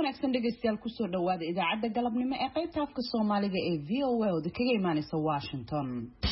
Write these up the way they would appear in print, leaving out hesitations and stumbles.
wanaagsan dhegeystayaal ku soo dhawaada idaacadda galabnimo ee qaybta afka Soomaaliga ee VOA oo kaga imaanaysa Washington.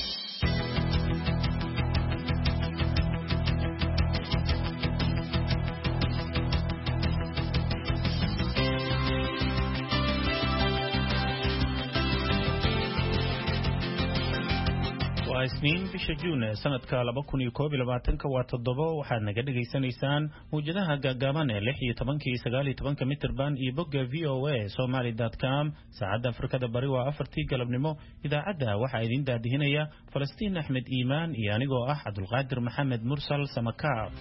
isniin bisha Juun sanadka 2021 waa 7 waxaad naga dhageysanaysaan muujadaha gaagaaban ee 16-19 mitir band iyo bogga voasomali.com saacadda Afrikada Bari waa 4 galabnimo idaacadda waxaa idin daadihinaya Falastiin Axmed Iimaan iyo anigoo ah Cabdulqaadir Maxamed Mursal Samakaab.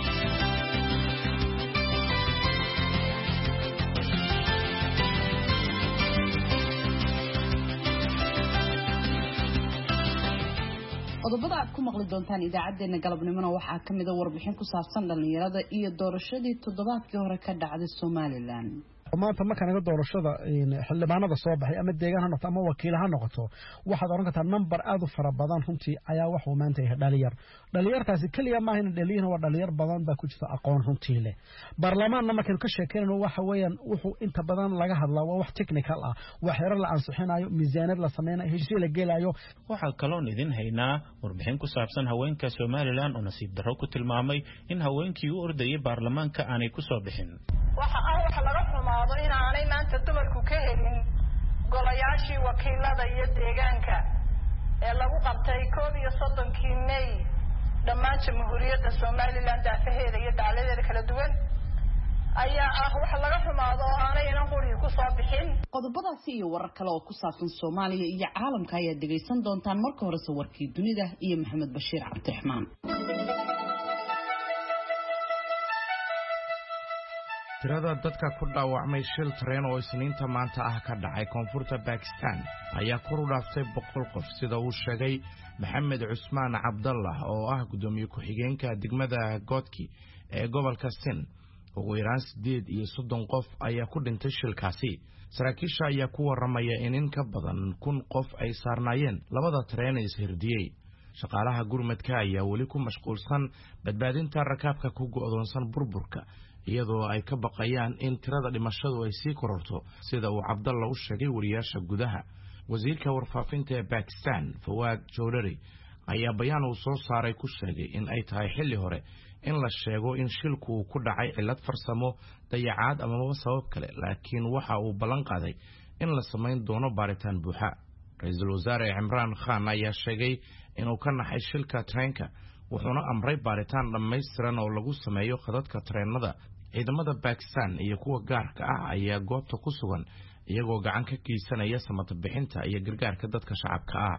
qodobada aad ku maqli doontaan idaacadeena galabnimona waxaa kamid ah warbixin ku saabsan dhalinyarada iyo doorashadii toddobaadkii hore ka dhacday Somaliland. maanta marka naga doorashada xildhibaanada soo baxay ama deegaan ha noqoto ama wakiil ha noqoto waxaad oran kartaa number aad u fara badan runtii ayaa wax uu maanta yahay dhalinyartaasi kaliya ma ahayn dhalinyar waa dhalinyar badan baa ku jirta aqoon runtii leh baarlamaanna markaynu ka sheekeynayno waxa weeyaan wuxuu inta badan laga hadlaa waa wax technical ah wax xeerar la ansixinayo miisaaniyad la sameynayo heshiis la gelayo. waxaa kaloo idin haynaa warbixin ku saabsan haweenka Somaliland oo nasiib darro ku tilmaamay in haweenkii u ordayay baarlamaanka aanay ku soo bixin. waxa laga xumaado in aanay maanta dumarku ka helin golayaashii wakiilada iyo deegaanka ee lagu qabtay 31 May dhammaan jamhuuriyadda Somaliland daafaheeda iyo dacaladeeda kala duwan ayaa waxa laga xumaado oo aanay inaan qori ku soo bixin. qodobadaasi iyo warar kale oo ku saabsan Soomaaliya iyo caalamka ayaa dhageysan doontaan marka hore warkii dunida iyo Maxamed Bashiir Cabdiraxmaan. tirada dadka ku dhaawacmay shil tareen oo isniinta maanta ah ka dhacay koonfurta Pakistan ayaa kor u dhaaftay 100 qof sida uu sheegay Maxamed Cusmaan Cabdallah oo ah gudoomiye ku-xigeenka degmada Godki ee gobolka Sindh. ugu yaraan 38 qof ayaa ku dhintay shilkaasi. saraakiisha ayaa ku waramaya in ka badan 1000 qof ay saarnaayeen labada tareen ee ishirdiyay. shaqaalaha gurmadka ayaa wali ku mashquulsan badbaadinta rakaabka ku go'doonsan burburka iyadoo ay ka baqayaan in tirada dhimashadu ay sii kororto sida uu Cabdallah u sheegay wariyaasha gudaha. wasiirka warfaafinta ee Pakistan Fawad Chowdhury ayaa bayaan uu soo saaray ku sheegay in ay tahay xilli hore in la sheego in shilku ku dhacay cilad farsamo dayacaad ama sabab kale laakiin waxa uu ballan qaaday in la sameyn doono baaritaan buuxa. ra'iisul wasaare Imran Khan ayaa sheegay inuu ka naxay shilka treenka wuxuuna amray baaritaan dhammaystiran oo lagu sameeyo khadadka treenada. ciidamada Pakistan iyo kuwa gaarka ah ayaa goobta ku sugan iyagoo gacan ka geysanaya samata bixinta iyo gargaarka dadka shacabka ah.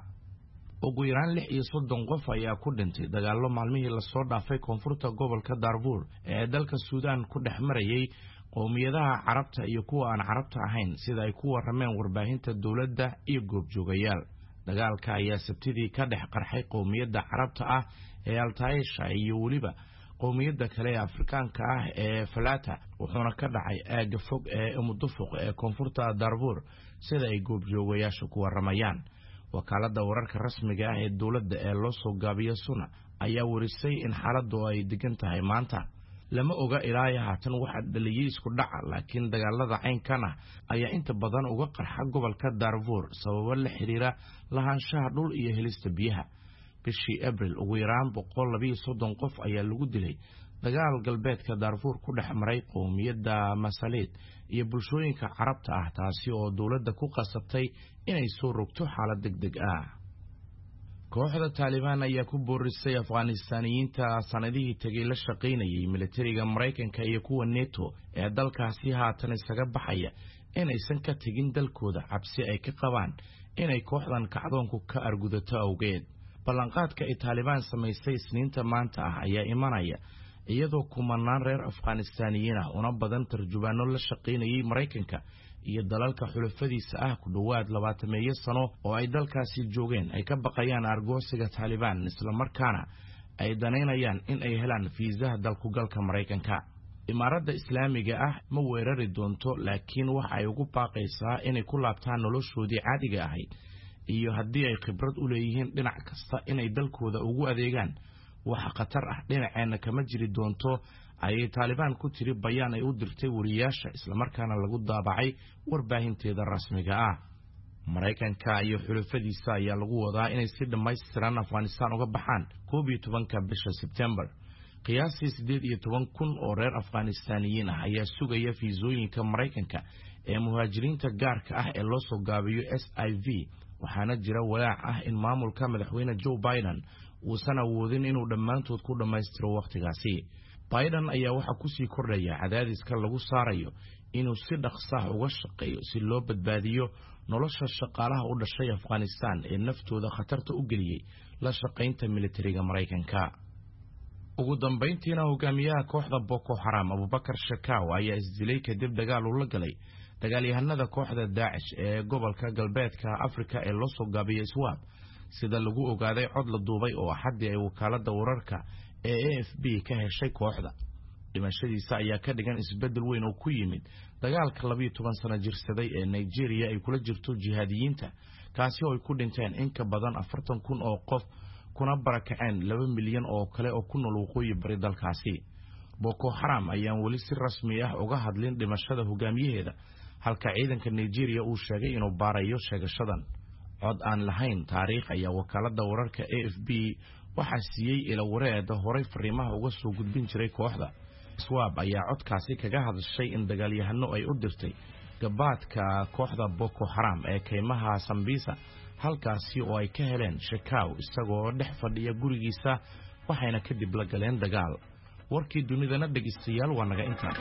ugu yaraan 36 qof ayaa ku dhintay dagaallo maalmihii la soo dhaafay koonfurta gobolka Darfur ee dalka Suudaan ku dhex marayay qowmiyadaha Carabta iyo kuwa aan Carabta ahayn sida ay ku warameen warbaahinta dawladda iyo goobjoogayaal. dagaalka ayaa sabtidii ka dhex qarxay qowmiyadda Carabta ah ee Al-Taisha iyo waliba qowmiyadda kale ee Afrikaanka ah ee Falata wuxuuna ka dhacay aaga fog ee Umudufuq ee koonfurta Darfur sida ay goobjoogayaashu ku waramayaan. wakaalada wararka rasmiga ah ee dawladda ee loo soo gaabiyo Suna ayaa warisay in xaaladdu ay degan tahay maanta. lama oga ilaa haatan waxa dhaliyay isku dhaca laakiin dagaalada caynkan ah ayaa inta badan uga qarxa gobolka Darfur sababo la xiriira lahaanshaha dhul iyo helista biyaha. bishii April ugu yaraan 132 qof ayaa lagu dilay dagaal galbeedka Darfur ku dhex maray qowmiyadda Masalid iyo bulshooyinka Carabta ah taasi oo dawladda ku qasabtay inay soo rogto xaalad degdeg ah. kooxda Taliban ayaa ku boorisay Afghaanistaaniyiinta sanadihii tagay la shaqeynayay militariga Mareykanka iyo kuwa NATO ee dalkaasi haatan isaga baxaya inaysan ka tagin dalkooda cabsi ay ka qabaan inay kooxdan kacdoonku ka argudato awgeed. ballanqaadka ay Taliban samaysay isniinta maanta ah ayaa imanaya iyadoo kumanaan reer Afghaanistaaniyiin ah una badan tarjubaano la shaqeynayay Mareykanka iyo dalalka xulafadiisa ah ku dhawaad 20 sano oo ay dalkaasi joogeen ay ka baqayaan argoosiga Taliban isla markaana ay daneynayaan in ay helaan fiisaha dalku galka Mareykanka. imaaradda Islaamiga ah ma weerari doonto laakiin waxa ay ugu baaqaysaa inay ku laabtaan noloshoodii caadiga ahayd iyo haddii ay khibrad u leeyihiin dhinac kasta inay dalkooda ugu adeegaan. waxa khatar ah dhinaceena kama jiri doonto ayay Taliban ku tiri bayaan ay u dirtay wariyaasha isla markaana lagu daabacay warbaahinteeda rasmiga ah. Mareykanka iyo xulafadiisa ayaa lagu wadaa inay si dhammaystiran Afghanistan uga baxaan 12 bisha September. qiyaastii 18,000 oo reer Afghaanistaaniyiin ah ayaa sugaya fiisooyinka Mareykanka ee muhaajiriinta gaarka ah ee loo soo gaabiyo SIV, waxaana jira walaac ah in maamulka madaxweyne Joe Biden uusan awoodin inuu dhammaantood ku dhammaystiro waqtigaasi. Biden ayaa waxa ku sii kordhaya cadaadiska lagu saarayo inuu si dhaqso ah uga shaqeeyo si loo badbaadiyo nolosha shaqaalaha u dhashay Afghanistan ee naftooda khatarta u geliyay la shaqaynta militariga Mareykanka. ugu dambeyntiina hogaamiyaha kooxda Boko Haram Abubakar Shekau ayaa isdilay kadib dagaal uu la galay dagaalyahanada kooxda Daesh ee gobolka galbeedka Afrika ee loo soo gaabiyay Iswaab, sida lagu ogaaday cod la duubay oo xaddi ay wakaalada wararka ee AFP ka heshay kooxda. dhimashadiisa ayaa ka dhigan isbedel weyn oo ku yimid dagaalka 12 sano jirsaday ee Nigeria ay kula jirto jihaadiyiinta, kaasi oo ay ku dhinteen in ka badan 40,000 oo qof kuna barakaceen 2 milyan oo kale oo ku nool waqooyi bari dalkaasi. Boko Haram ayaan weli si rasmi ah uga hadlin dhimashada hogaamiyaheeda, halka ciidanka Nigeria uu sheegay inuu baarayo sheegashadan. cod aan lahayn taariikh ayaa wakaalada wararka AFP waxaa siiyey ila wareeda horay fariimaha uga soo gudbin jiray kooxda. Iswaab ayaa codkaasi kaga hadashay in dagaalyahano ay u dirtay gabaadka kooxda Boko Haram ee kaymaha Sambisa, halkaasi oo ay ka heleen Shekau isagoo dhex fadhiya gurigiisa, waxayna kadib la galeen dagaal. warkii dunidana dhageystayaal waa naga intaa.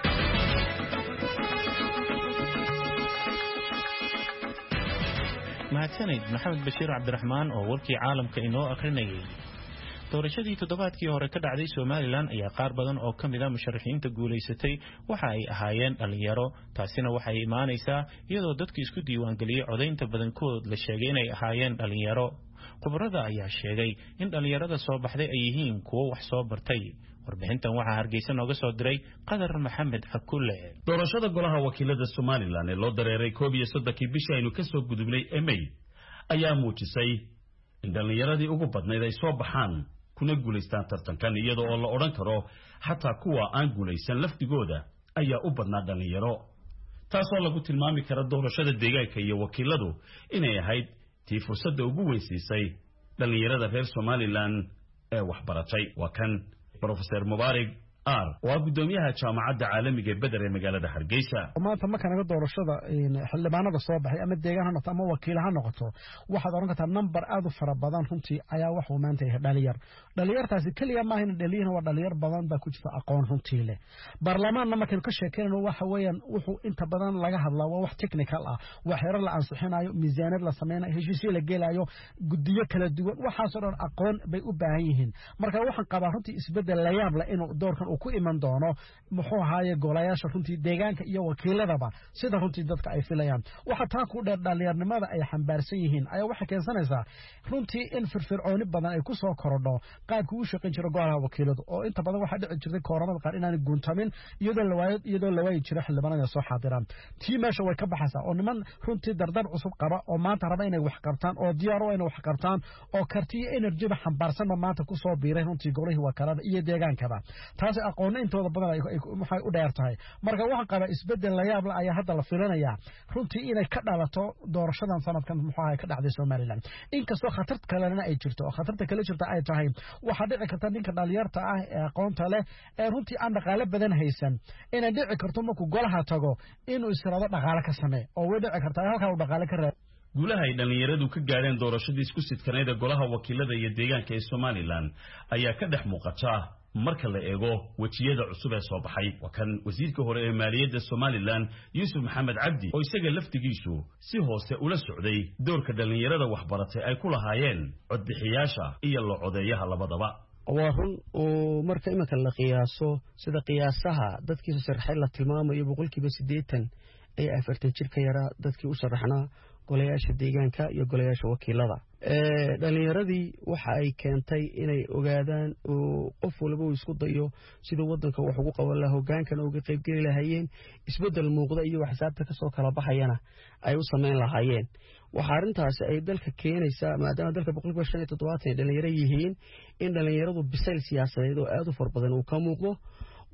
mahadsanid Maxamed Bashiir Cabdiraxmaan oo warkii caalamka inoo akhrinayay. doorashadii toddobaadkii hore ka dhacday Somaliland ayaa qaar badan oo kamid ah musharaxiinta guuleysatay waxa ay ahaayeen dhalinyaro. taasina waxay imaanaysaa iyadoo dadkii isku diiwaan galiyay codaynta badankood la sheegay inay ahaayeen dhalinyaro. khubarada ayaa sheegay in dhalinyarada soo baxday ay yihiin kuwo wax soo bartay. warbixintan waxaa Hargeysa nooga soo diray Qadar Maxamed Xakulle. doorashada golaha wakiilada Somaliland ee loo dareeray 13 bishii aynu ka soo gudubnay May ayaa muujisay in dhalinyaradii ugu badnayd ay soo baxaan kuna guuleystaan tartankan, iyadoo oo la oran karo xataa kuwa aan guuleysan laftigooda ayaa u badnaa dhalinyaro. taasoo lagu tilmaami kara doorashada deegaanka iyo wakiiladu inay ahayd tii fursadda ugu weysiisay dhalinyarada reer Somaliland ee waxbaratay. waa kan Professor Mubarak waa gudoomiyaha jaamacadda caalamiga ee Badar ee magaalada Hargeysa. maanta marka naga doorashada xildhibaanada soo baxay ama deegaan ha noqoto ama wakiil ha noqoto, waxaad oran kartaa number aad u fara badan runtii ayaa wax uu maanta yahay dhalinyartaasi kaliya ma ahayn dhalinyaro, waa dhalinyar badan baa ku jirta aqoon runtii leh. baarlamaanna markaynu ka sheekeynayno waxa weeyaan wuxuu inta badan laga hadlaa waa wax technical ah, wax xeerar la ansixinayo, miisaaniyad la sameynayo, heshiisyo la gelayo, gudiyo kala duwan, waxaas oo dhan aqoon bay u baahan yihiin. marka waxaan qabaa runtii isbedel la yaab leh inuu doorkan ku iman doono muxuu ahaaye golayaasha runtii deegaanka iyo wakiiladaba sida runtii dadka ay filayaan. waxa taa ku dheer dhalinyarnimada ay xambaarsan yihiin ayaa waxay keensanaysaa runtii in firfircooni badan ay ku soo korodho qaabka uu shaqayn jiro golaha wakiiladu, oo inta badan waxa dhici jirtay kooramada qaar inaan guuntamin iyadoo la waayi jiro xildhibaanada soo xaadiraan. tii meesha way ka baxaysaa oo niman runtii dardar cusub qaba oo maanta raba inay wax qabtaan oo diyaar u inay wax qabtaan oo karti iyo energy ba xambaarsanba maanta ku soo biiray runtii golihii wakaalada iyo deegaanka. taasi aqoon intooda badan ay waxay u dheer tahay. marka waxaan qabaa isbedel la yaab leh ayaa hadda la filanayaa runtii inay ka dhalato doorashadan sanadkan muxuu ahay ka dhacday Somaliland. inkastoo khatar kalena ay jirto, khatarta kale jirta ay tahay waxa dhici karta ninka dhalinyarta ah ee aqoonta leh ee runtii aan dhaqaale badan haysan inay dhici karto markuu golaha tago inuu israado dhaqaale ka sameeyo oo way dhici kartaa halka uu dhaqaale ka raado. guulaha ay dhalinyaradu ka gaareen doorashadii isku sidkaneed ee golaha wakiilada iyo deegaanka ee Somaliland ayaa ka dhex muuqata marka la eego wajiyada cusub ee soo baxay. waa kan wasiirka hore ee maaliyadda Somaliland Yusuf Maxamed Cabdi oo isaga laftigiisu si hoose ula socday doorka dhalinyarada waxbaratay ay ku lahaayeen codbixiyaasha iyo la codeeyaha labadaba. waa run oo marka imanka la qiyaaso sida qiyaasaha dadkii sharaxay la tilmaamayo 80% ay 40 jir ka yara dadkii u sharaxnaa golayaasha deegaanka iyo golayaasha wakiilada. dhalinyaradii waxa ay keentay inay ogaadaan oo qof walba uu isku dayo sidoo wadanka wax ugu qaban lahaa, hogaankana uga qayb gali lahaayeen, isbedel muuqda iyo wax xisaabta ka soo kala baxayana ay u sameyn lahaayeen. waxa arintaas ay dalka keenaysaa maadaama dalka 175 dhalinyaro yihiin in dhalinyaradu bisayl siyaasadeed oo aad u far badan uu ka muuqdo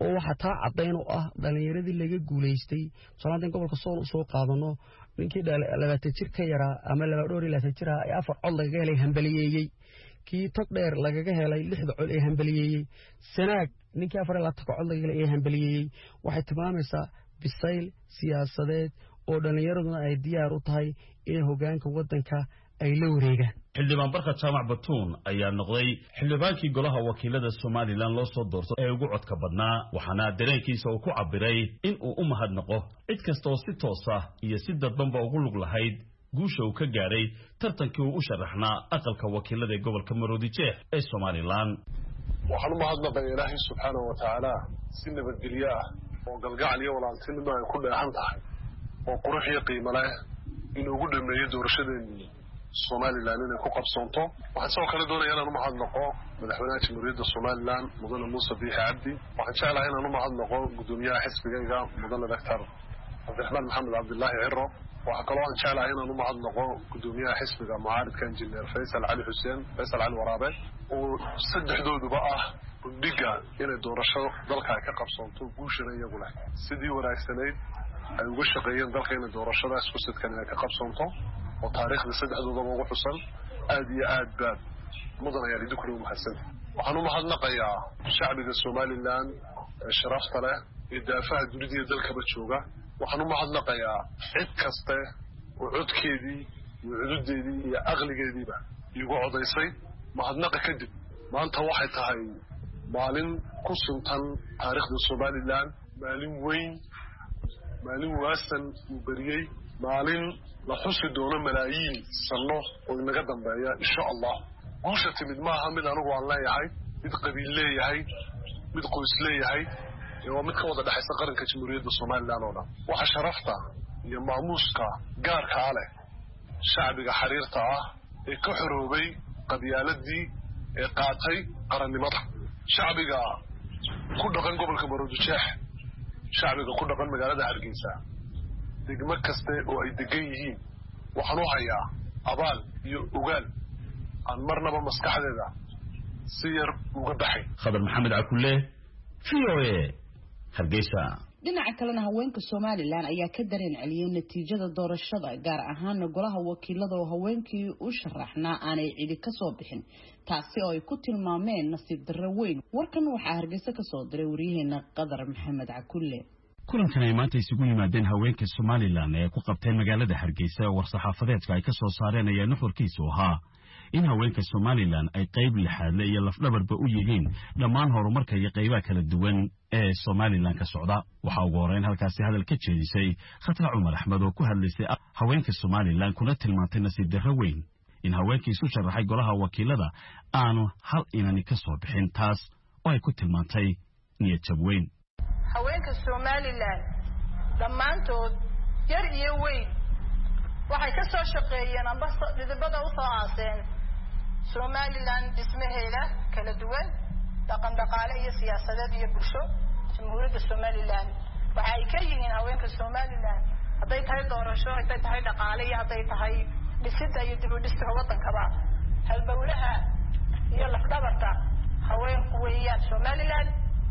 oo waxa taa cadeyn u ah dhalinyaradii laga guuleystay Soomaaliland gobolka Sool soo qaadano ninkii 20 jir ka yara ama 22 jir ah ay afar cod laga helay hambaliyeeyay kii tog dheer lagaga helay 6 cod ee hambaliyeeyay Sanaag ninkii 4 cod laga helay ee hambaliyeeyay waxay tilmaamaysaa bisayl siyaasadeed oo dhalinyaraduna ay diyaar u tahay in hoggaanka wadanka ay la wareegaan xildhibaan barka jaamac batuun ayaa noqday xildhibaankii golaha wakiilada Soomaaliland loo soo doortay ee ugu codka badnaa waxaana dareenkiisa uu ku cabiray in uu u mahadnaqo cid kasta oo si toos ah iyo si dadbanba ugu lug lahayd guusha uu ka gaaray tartankii uu u sharaxnaa aqalka wakiilada ee gobolka Maroodijeex ee Soomaaliland waxaan u mahadnaqay Ilaahay subxaanahu wa ta'aala si nabadgelyo ah oo galgacal iyo walaaltinimo ay ku dheehan tahay oo qurux iyo qiimo leh inuu ugu dhameeyo doorashadeennii Soomaaliland inay ku qabsoonto waxaan soo kala doonayaa inaan u mahadnaqo madaxweynaha jamhuuriyadda Soomaaliland mudane Muuse Biixi Cabdi waxaan jeclahay inaan u mahadnaqo gudoomiyaha xisbigayga mudane Dr. Cabdiraxmaan Maxamed Cabdullaahi Ciro waxaan kaloo aan jeclahay inaan u mahadnaqo gudoomiyaha xisbiga mucaaridka injineer Faysal Cali Xuseen Faysal Cali Waraabe oo saddexdooduba ah guddiga inay doorasho dalka ka qabsoonto guushana iyagu leh sidii wanaagsaneyd ay uga shaqeeyeen dalka inay doorashadaas ku sidkan inay ka qabsoonto oo taariikhda saddexdooduba ugu xusan aad iyo aad baad mudan ayaa idinku ugu mahadsan waxaan u mahadnaqayaa shacbiga Soomaaliland ee sharafta leh ee daafaha dunida iyo dalkaba jooga waxaan u mahadnaqayaa cid kasta oo codkeedii iyo cududeedii iyo aqligeediiba igu codaysay mahadnaqa kadib maanta waxay tahay maalin ku suntan taariikhda Soomaaliland maalin weyn maalin waasan u bariyay maalin la xusi doono malaayiin sano oo inaga dambeeya insha Allah guusha timid maaha mid anigu aan leeyahay mid qabiil leeyahay mid qoys leeyahay iyo mid ka wada dhaxaysa qaranka jamhuuriyadda Soomaaliland oo dhan waxa sharafta iyo maamuuska gaarka ah leh shacbiga xariirta ah ee ka xoroobay qabyaaladii ee qaatay qarannimada shacbiga ku dhaqan gobolka Maroodijeex shacbiga ku dhaqan magaalada Hargeysa degmo kasta oo ay degan yihiin waxaan u hayaa abaal iyo ogaal aan marnaba maskaxdeeda si yar uga baxay Khadar Maxamed Cakulle VOA Hargeysa dhinaca kalena haweenka Soomaaliland ayaa ka dareen celiyay natiijada doorashada gaar ahaan golaha wakiilada oo haweenkii u sharaxnaa aanay cidi ka soo bixin taasi oo ay ku tilmaameen nasiib darro weyn warkan waxaa Hargeysa ka soo diray wariyaheena Qadar Maxamed Cakulle kulankan ay maanta isugu yimaadeen haweenka Soomaaliland ee ku qabtay magaalada Hargeysa war saxaafadeedka ay ka soo saareen ayaa nuxurkiisu ahaa in haweenka Soomaaliland ay qayb lixaad leh iyo lafdhabarba u yihiin dhammaan horumarka iyo qaybaha kala duwan ee Soomaaliland ka socda waxa ugu horeyn halkaasi hadal ka jeedisay Khatra Cumar Axmed oo ku hadlaysay haweenka Soomaaliland kuna tilmaantay nasiib darro weyn in haweenkii isu sharaxay golaha wakiilada aanu hal inani ka soo bixin taas oo ay ku tilmaantay niyad jab weyn haweenka Soomaaliland dhammaantood yar iyo weyn waxay ka soo shaqeeyeen amba dhidibada u soo aaseen Soomaaliland dhismaheeda kala duwan dhaqan dhaqaale iyo siyaasadeed iyo bulsho jamhuuriyadda Soomaaliland waxa ay ka yihiin haweenka Soomaaliland haday tahay doorasho haday tahay dhaqaale iyo haday tahay dhisida iyo dib u dhista wadankaba halbowlaha iyo lafdhabarta haweenku weeyaan Soomaaliland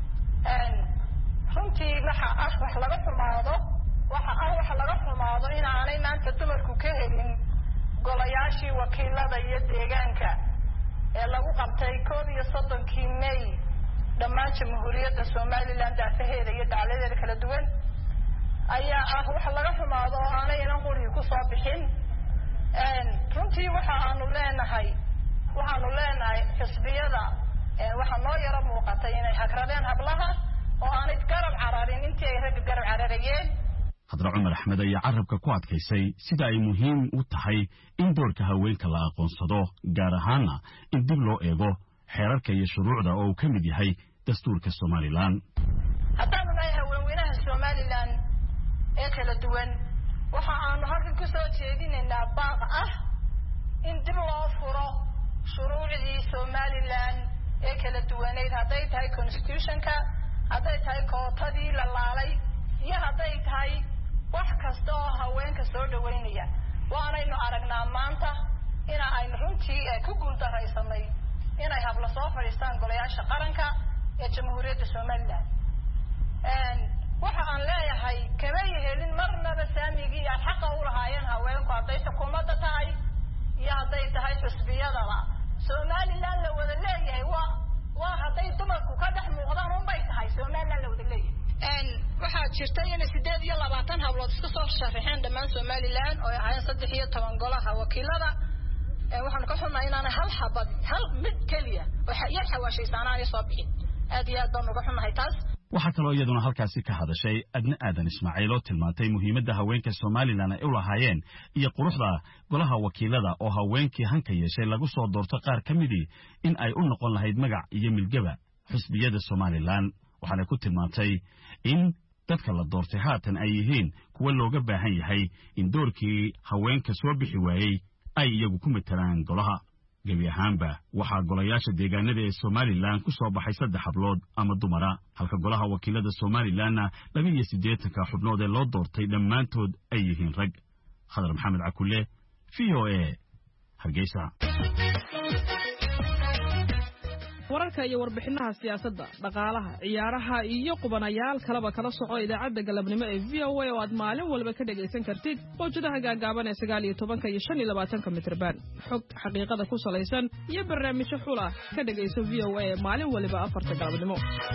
runtii wax laga xumaado waxa laga xumaado in aanay maanta dumarku ka helin golayaashii wakiilada iyo deegaanka ee lagu qabtay 31 May dhammaan jamhuuriyadda Soomaaliland daafaheeda iyo dacaladeeda kala duwan ayaa waxa laga xumaado oo aanay inan qori ku soo bixin runtii waxaanu leenahay xisbiyada waxa noo yara muuqatay inay hagradeen hablaha oo aanay garab cararin intii ay rag garab cararayeen Khadra Cumar Axmed ayaa carabka ku adkaysay sida ay muhiim u tahay in doorka haweenka la aqoonsado gaar ahaana in dib loo eego xeerarka iyo shuruucda oo uu ka mid yahay dastuurka Soomaaliland haddaanu nahay haweenweynaha Soomaaliland ee kala duwan waxa aanu halkan ku soo jeedinaynaa baaq ah in dib loo furo shuruucdii Soomaaliland ee kala duwaneed hadday tahay constitutionka hadday tahay kootadii la laalay iyo hadday tahay wax kasta oo haweenka soo dhaweynaya waanaynu aragnaa maanta in aynu runtii ku guuldaraysanay inay habla soo fadhiistaan golayaasha qaranka ee jamhuuriyadda Soomaaliland waxa aan leeyahay kama yeelin marnaba saamigii ay xaq u lahaayeen haweenku hadday xukuumadda tahay iyo hadday tahay xisbiyadaba Somaliland la wada leeyahay waa hadday dumarku ka dhex muuqdaan un bay tahay Somaliland la wada leeyahay waxaa jirtay in 28 hablood iska soo sharaxeen dhammaan Somaliland oo ay ahaayeen 13 golaha wakiilada waxaan ka xumaa inaan hal mid kaliya waxa yar xawaashaysanaa ay soo bixin aad iyo aad baan uga xumahay taas waxaa kaloo iyaduna halkaasi ka hadashay Adna Aadan Ismaaciil oo tilmaantay muhiimadda haweenka Somaliland ay u lahaayeen iyo quruxda golaha wakiilada oo haweenkii hanka yeeshay lagu soo doorto qaar ka midii in ay u noqon lahayd magac iyo milgaba xisbiyada Somaliland waxaana ku tilmaantay in dadka la doortay haatan ay yihiin kuwa looga baahan yahay in doorkii haweenka soo bixi waayey ay iyagu ku matalaan golaha gebi ahaanba waxaa golayaasha deegaanada ee Somaliland ku soo baxay 3 hablood ama dumara halka golaha wakiilada Somalilandna 82 xubnood ee loo doortay dhammaantood ay yihiin rag Khadar Maxamed Cakulle VOA Hargeysa wararka iyo warbixinaha siyaasadda dhaqaalaha ciyaaraha iyo qubanayaal kalaba kala soco idaacadda galabnimo ee VOA oo aad maalin walba ka dhageysan kartid mowjadaha gaagaaban ee 19 iyo 25 mitirban xog xaqiiqada ku salaysan iyo barnaamijyo xula ka dhageyso VOA maalin walba 4 galabnimo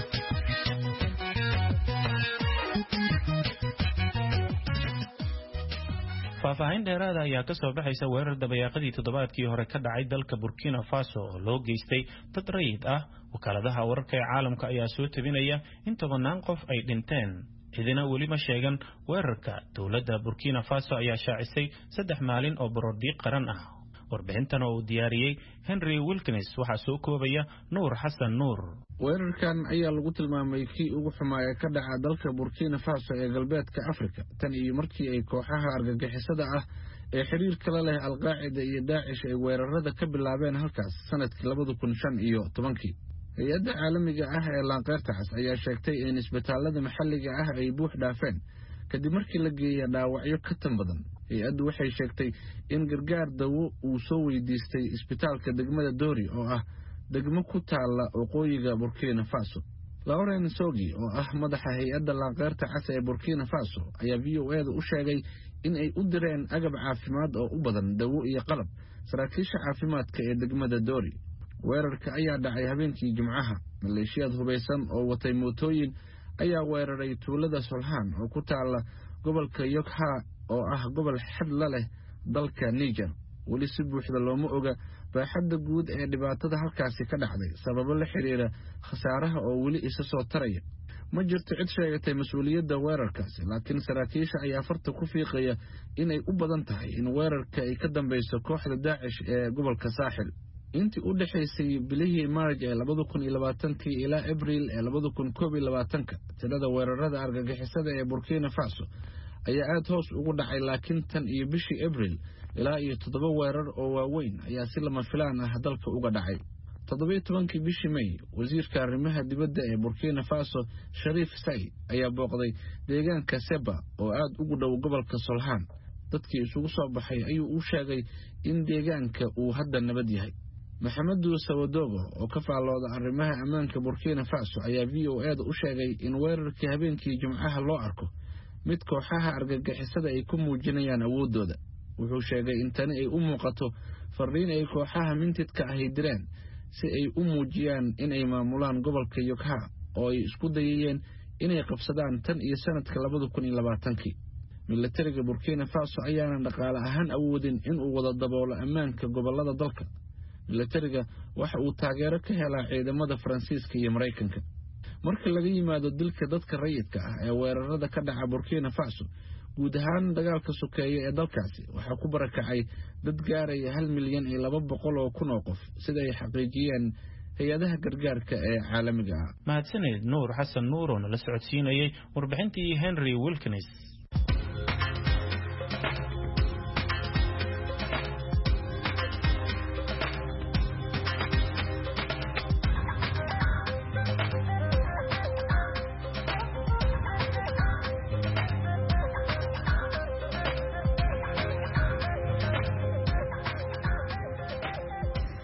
faahfaahin dheeraada ayaa ka soo baxaysa weerar dabayaaqadii toddobaadkii hore ka dhacay dalka Burkina Faso oo loo geystay dad rayid ah wakaaladaha wararka ee caalamka ayaa soo tabinaya in 10 qof ay dhinteen cidina weli ma sheegan weerarka dowladda Burkina Faso ayaa shaacisay 3 maalin oo baroordiiq qaran ah warbixintan oo diyaariyay Henry Wilkins waxa soo koobaya Nuur Xasan Nuur weerarkan ayaa lagu tilmaamay kii ugu xumaaya ka dhaca dalka Burkina Faso ee galbeedka Afrika tan iyo markii ay kooxaha argagixisada ah ee xiriirka la leh Al-Qaacida iyo Daesh ay weerarada ka bilaabeen halkaas sanadkii 2015 hay'adda caalamiga ah ee Laanqeyrta Cas ayaa sheegtay in isbitaalada maxalliga ah ay buux dhaafeen kadib markii la geeyay dhaawacyo ka tan badan hay'addu waxay sheegtay in gargaar dawo uu soo weydiistay isbitaalka degmada Dori oo ah degmo ku taala waqooyiga Burkina Faso Lauren Sogi oo ah madaxa hay'adda Laanqeyrta Cas ee Burkina Faso ayaa VOA-da u sheegay in ay u direen agab caafimaad oo u badan dawo iyo qalab saraakiisha caafimaadka ee degmada Dori weerarka ayaa dhacay habeenkii Jimcaha maleeshiyad hubeysan oo watay mootooyin ayaa weeraray tuulada Solhan oo ku taala gobolka Yokha oo ah gobol xad la leh dalka Niger wali si buuxda looma oga baaxadda guud ee dhibaatada halkaasi ka dhacday sababo la xiriira khasaaraha oo wali isa soo taraya ma jirto cid sheegatay mas'uuliyadda weerarkaasi laakiin saraakiisha ayaa farta ku fiiqaya inay u badan tahay in weerarka ay ka dambayso kooxda Daesh ee gobolka Saaxil intii u dhaxaysay bilihii Maarch ee 2020 ilaa April ee 2021 tirada weerarada argagixisada ee Burkina Faso ayaa aad hoos ugu dhacay laakiin tan iyo bishii April ilaa iyo 7 weerar oo waaweyn ayaa si lama filaan ah dalka uga dhacay 17 bishii May wasiirka arrimaha dibadda ee Burkina Faso Sharif Said ayaa booqday deegaanka Seba oo aad ugu dhow gobolka Solhan dadkii isugu soo baxay ayuu u sheegay in deegaanka uu hadda nabad yahay Maxamedu Sawadogo oo ka faalooda arrimaha ammaanka Burkina Faso ayaa VOA-da u sheegay in weerarkii habeenkii Jimcaha loo arko mid kooxaha argagixisada ay ku muujinayaan awoodooda wuxuu sheegay in tani ay u muuqato fariin ay kooxaha mintidka ahi direen si ay u muujiyaan in ay maamulaan gobolka Yokha oo ay isku dayayeen inay qabsadaan tan iyo sanadka 2020 militariga Burkina Faso ayaana dhaqaale ahaan awoodin in uu wada daboolo ammaanka gobolada dalka militariga waxa uu taageero ka helaa ciidamada Faransiiska iyo Mareykanka marka laga yimaado dilka dadka rayidka ah ee weerarada ka dhaca Burkina Faso guud ahaan dagaalka sokeeye ee dalkaasi waxa ku barakacay dad gaaraya 1,200,000 oo qof sida ay xaqiijiyeen hay'adaha gargaarka ee caalamiga ah mahadsanid Nuur Xasan Nuur oo la socodsiinayay warbixintii Henry Wilkins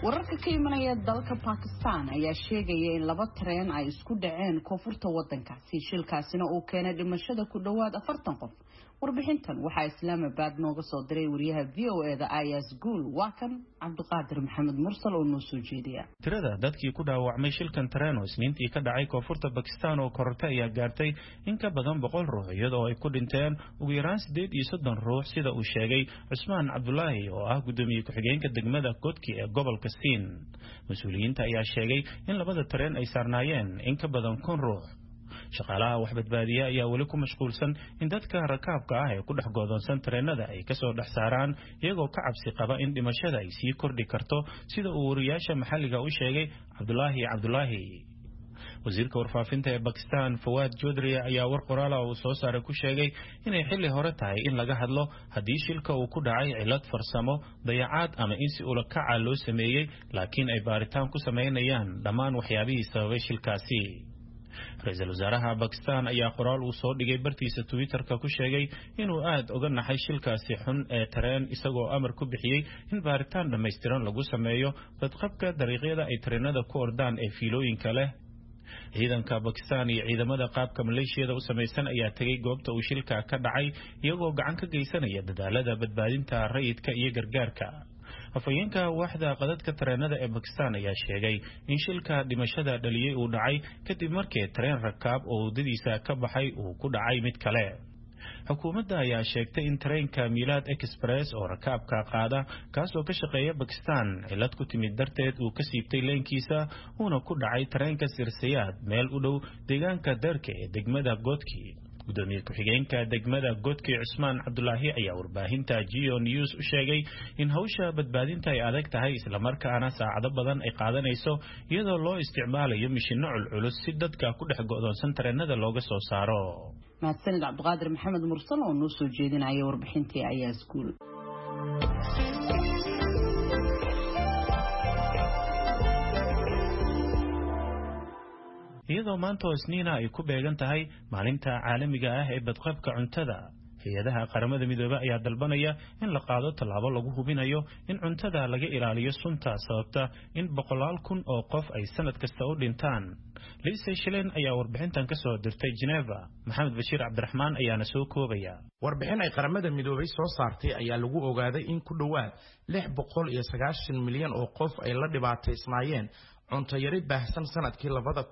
wararka ka imanaya dalka Pakistan ayaa sheegaya in laba tareen ay isku dhaceen koonfurta wadankaasi shilkaasina uu keenay dhimashada ku dhawaad 40 qof warbixintan waxaa Islamabad nooga soo diray wariyaha VOA-da Ayas Gul waakan Cabdiqaadir Maxamed Mursal oo noo soo jeediya tirada dadkii ku dhaawacmay shilkan tareen oo isniintii ka dhacay koonfurta Pakistan oo korortay ayaa gaartay in ka badan 100 ruux iyadoo ay ku dhinteen ugu yaraan 38 ruux sida uu sheegay Cusmaan Cabdullaahi oo ah gudoomiye ku-xigeenka degmada Kodki ee gobolka Siin mas'uuliyiinta ayaa sheegay in labada tareen ay saarnaayeen in ka badan 1,000 ruux shaqaalaha wax badbaadiya ayaa wali ku mashquulsan in dadka rakaabka ah ee ku dhex go'doonsan tareenada ay ka soo dhex saaraan iyagoo ka cabsi qaba in dhimashada ay sii kordhi karto sida uu wariyaasha maxalliga u sheegay Cabdullaahi wasiirka warfaafinta ee Pakistan Fawad Chaudhry ayaa war qoraal ah uu soo saaray ku sheegay inay xilli hore tahay in laga hadlo haddii shilka uu ku dhacay cilad farsamo dayacaad ama in si ula kaca loo sameeyay laakiin ay baaritaan ku sameynayaan dhammaan waxyaabihii sababay shilkaasi ra'iisul wasaaraha Pakistan ayaa qoraal uu soo dhigay bartiisa Twitter-ka ku sheegay inuu aad uga naxay shilkaasi xun ee tareen isagoo amar ku bixiyay in baaritaan dhameystiran lagu sameeyo badqabka dariiqyada ay tareenada ku ordaan ee fiilooyinka leh ciidanka Pakistan iyo ciidamada qaabka Maleeshiyada u sameeysan ayaa tagay goobta uu shilka ka dhacay iyagoo gacan ka geysanaya dadaalada badbaadinta rayidka iyo gargaarka afayeenka waaxda qadadka tareenada ee Pakistan ayaa sheegay in shilka dhimashada dhaliyay uu dhacay kadib markii tareen rakaab oo wadadiisa ka baxay uu ku dhacay mid kale xukuumadda ayaa sheegtay in tareenka Milad Express oo rakaabka qaada kaasoo ka shaqeeya Pakistan cilad ku timid darteed uu ka siibtay leenkiisa uuna ku dhacay tareenka Sirsiyaad meel u dhow deegaanka Darke ee degmada Godki gudoomiye ku-xigeenka degmada Godki Cusmaan Cabdullaahi ayaa warbaahinta Geo News u sheegay in hawsha badbaadinta ay adag tahay isla markaana saacado badan ay qaadanayso iyadoo loo isticmaalayo mishiino culculus si dadka ku dhex go'doonsan tareenada looga soo saaro mahadsanid Cabdiqaadir Maxamed Mursal oo noo soo jeedinaya warbixintii Ayas Gul iyadoo maanta Isniina ay ku beegan tahay maalinta caalamiga ah ee badqabka cuntada hay'adaha qaramada midoobay ayaa dalbanaya in la qaado tallaabo lagu hubinayo in cuntada laga ilaaliyo sunta sababta in 100,000 oo qof ay sanad kasta u dhintaan Lisa Schlein ayaa warbixintan ka soo dirtay Geneva Maxamed Bashiir Cabdiraxmaan ayaana soo koobaya warbixin ay qaramada midoobay soo saartay ayaa lagu ogaaday in ku dhawaad 690 milyan oo qof ay la dhibaataysnaayeen cunto yari baahsan sanadkii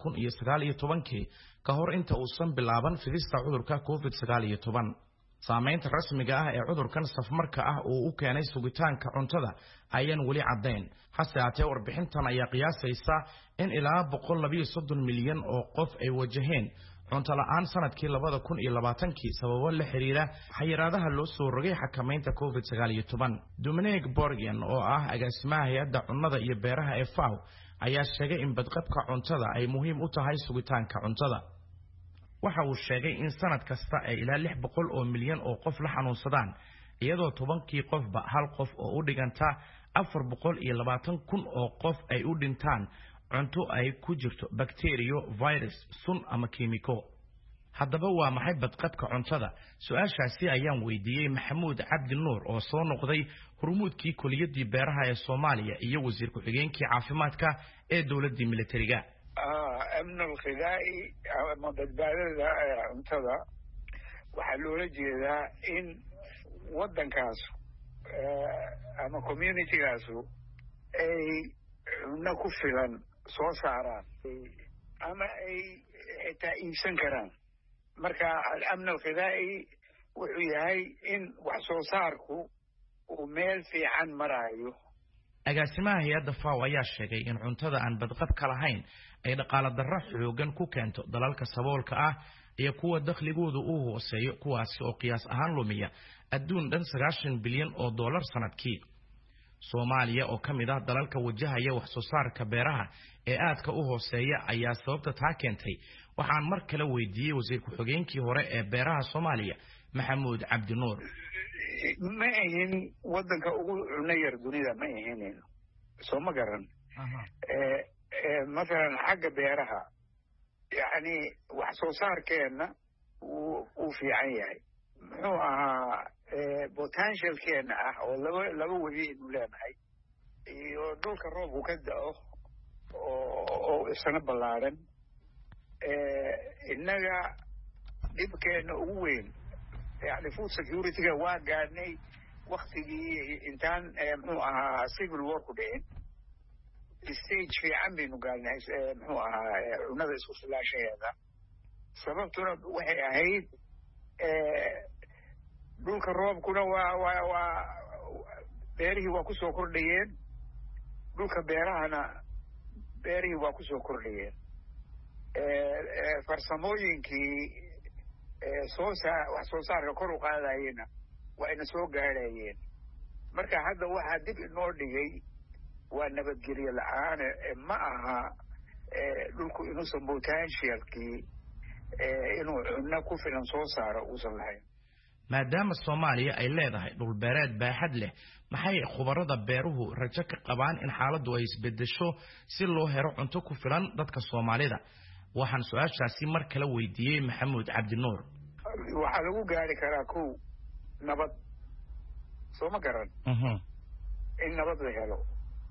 2019 ka hor inta uusan bilaaban fidista cudurka COVID-19 saameynta rasmiga ah ee cudurkan safmarka ah uu u keenay sugitaanka cuntada ayaan wali cadeyn hase ahaatee warbixintan ayaa qiyaasaysa in ilaa 132 milyan oo qof ay wajaheen cunto la'aan sanadkii 2020 sababo la xiriira xayiraadaha loo soo rogay xakamaynta COVID-19 Dominic Borgen oo ah agaasimaha hay'adda cunnada iyo beeraha ee FAO ayaa sheegay in badqabka cuntada ay muhiim u tahay sugitaanka cuntada waxa uu sheegay in sanad kasta ay ilaa 600 oo milyan oo qof la xanuunsadaan iyadoo 10kii qofba hal qof oo u dhiganta 420,000 oo qof ay u dhintaan cunto ay ku jirto bakteeriyo virus sun ama kiimiko haddaba waa maxay badqabka cuntada su'aashaasi ayaan weydiiyay Maxamuud Cabdi Nuur oo soo noqday hormuudkii kuliyadii beeraha ee Soomaaliya iyo wasiir ku-xigeenkii caafimaadka ee dawladda militariga amn al-ghidaa'i ama badbaadada cuntada waxa loola jeedaa in wadankaas ama communitygaas ay cunno ku filan soo saaraan ama ay xitaa iibsan karaan marka amn al-ghidaa'i wuxuu yahay in wax soo saarku uu meel fiican marayo agaasimaha hay'adda FAO ayaa sheegay in cuntada aan badqab ka lahayn ay dhaqaale darro xoogan ku keento dalalka saboolka ah iyo kuwa dakhligoodu uu hooseeyo kuwaas oo qiyaas ahaan lumiya adduun dhan 90 bilyan oo dollar sanadkii Soomaaliya oo kamid ah dalalka wajahaya wax soo saarka beeraha ee aadka u hooseeya ayaa sababta taa keentay waxaan mar kale weydiiyay wasiir ku-xigeenkii hore ee beeraha Soomaaliya Maxamuud Cabdi Nuur ma ahin wadanka ugu cunno yar dunida ma ahin soo ma garan مثلا حق بيرها يعني وحصو صار كينا وفي عيني هو بوتنشال كينا ولا ودي نولان هاي dhulka roobku ka da'o oo isana ballaaran innaga dhibkeena ugu weyn yani food security-ga waa gaadhnay waktigii intaan muxuu ahaa civil war ku dhicin stage fiican baynu gaadhnay muxuu ahaa cunada isku filaashaheeda sababtuna waxay ahayd dhulka roobkuna waa beerihii waa kusoo kordhayeen dhulka beerihii waa kusoo kordhayeen farsamooyinkii wax soo saarka kor u qaadayena waa ina soo gaadhayeen marka hadda waxaa dib inoo dhigay waa nabadgelyo la-aan ma aha dhulku inuusan potentialkii inuu cunno ku filan soo saaro uusan lahayn maadaama Soomaaliya ay leedahay dhul beereed baaxad leh maxay khubarada beeruhu rajo ka qabaan in xaaladdu ay isbedesho si loo helo cunto ku filan dadka Soomaalida waxaan su'aashaasi mar kale weydiiyay Maxamuud Cabdi Nuur waxa lagu gaari karaa nabad soo ma garan in nabad la helo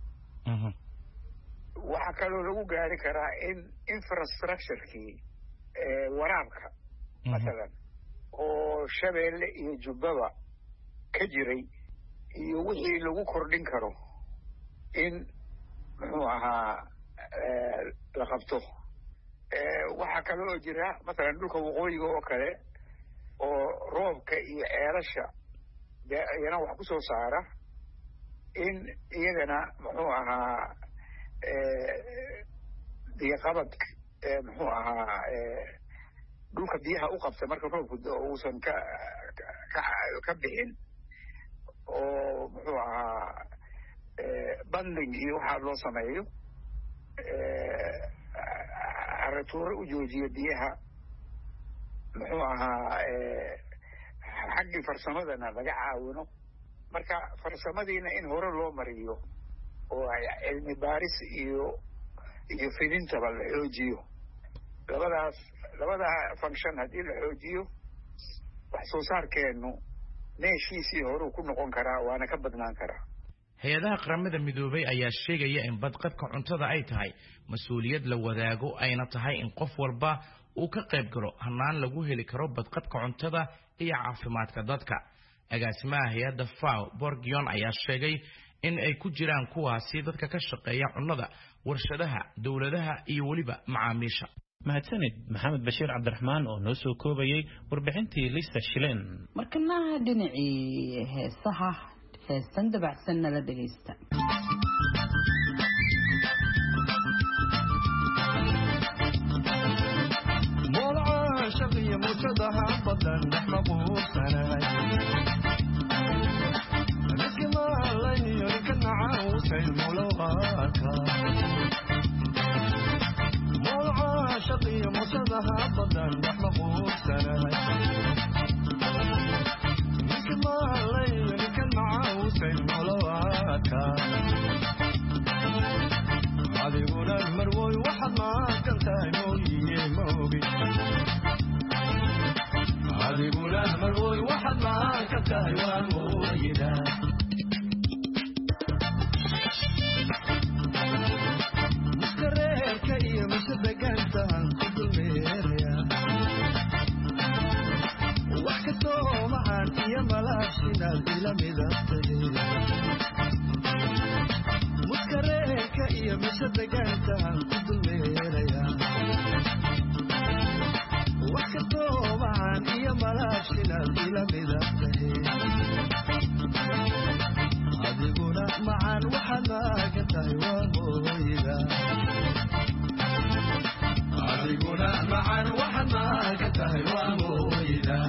waxa kaloo lagu gaari karaa in infrastructure-kii waraabka masalan oo Shabeelle iyo Jubbaba ka jiray iyo wixii lagu kordhin karo in muxuu ahaa la qabto waxa kaloo jira masalan dhulka waqooyiga oo kale oo roobka iyo ceelasha iyana wax ku soo saara in iyagana muxuu ahaa biyo-qabad muxuu ahaa dhulka biyaha u qabta marka roobku uusan ka bixin oo muxuu ahaa banding iyo waxaa loo sameeyo aratuuro u joojiyo biyaha muxuu ahaa xaggii farsamadana laga caawino marka farsamadiina in hore loo mariyo oo cilmi baaris iyo fidintaba la xoojiyo labada function haddii la xoojiyo wax soo saarkeenu meeshiisii horuu ku noqon karaa waana ka badnaan karaa hay-adaha qaramada midoobay ayaa sheegaya in badqabka cuntada ay tahay mas-uuliyad la wadaago ayna tahay in qof walba uu ka qayb galo hanaan lagu heli karo badqabka cuntada iyo caafimaadka dadka agaasimaha hay-adda FAO Borgion ayaa sheegay in ay ku jiraan kuwaasi dadka ka shaqeeya cunnada warshadaha dawladaha iyo waliba macaamiisha mahadsanid maxamed bashiir cabdiraxmaan oo noo soo koobayay warbixintii Lisa Shilen markana dhinacii heesaha heestan dabacsan nala dhageysta موضوع شقي مشدها بدن مقوسنا لكن الله يركن عاوس الملوغات موضوع شقي مشدها بدن مقوسنا لكن الله يركن عاوس الملوغات adiguna marwoy waxaad maaqan tahay mooyee moogi adiguna marwoy waxaad maaqan tahay waa mooyida muskareerka iyo musadegaantahan ku dulmeeraya wax kastoo macaan iyo malaashinaad ila midabtay muskareerka iyo musadegaantahan ku dulmeeraya wax kastoo macaan iyo malaashinaad ila midabtay adiguna macaan waxaad maagan tahay waa mooyida adiguna macaan waxaad maagan tahay waa mooyida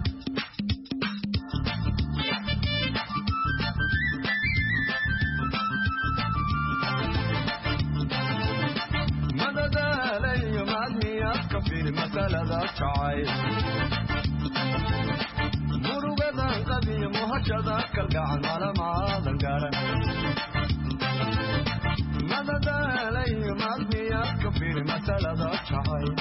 مسألة شعيب مرغدا قبي مهجدا كالقعن على معاذن قارن مدد علي مدنيا كفير مسألة شعيب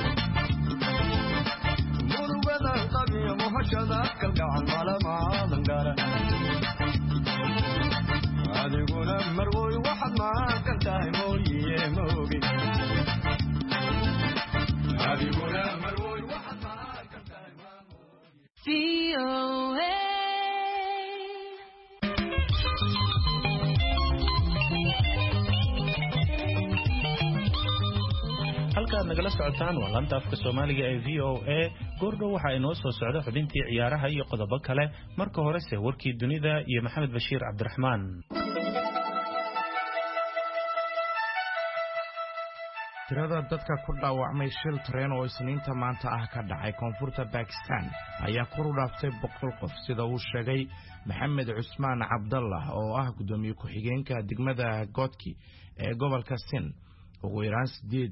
مرغدا قبي مهجدا كالقعن على معاذن قارن adiguna marwoy waxaad halkaad nagala socotaan waa laanta afka Soomaaliga ee VOA. Goordhow waxa inoo soo socda xubintii ciyaaraha iyo qodobo kale. Marka horese warkii dunida iyo Maxamed Bashiir Cabdiraxmaan. tirada dadka ku dhaawacmay shil tareen oo isniinta maanta ah ka dhacay koonfurta Pakistan ayaa kor u dhaaftay 100 qof sida uu sheegay Maxamed Cusmaan Cabdallah oo ah gudoomiye ku-xigeenka degmada Godki ee gobolka Sindh. ugu yaraan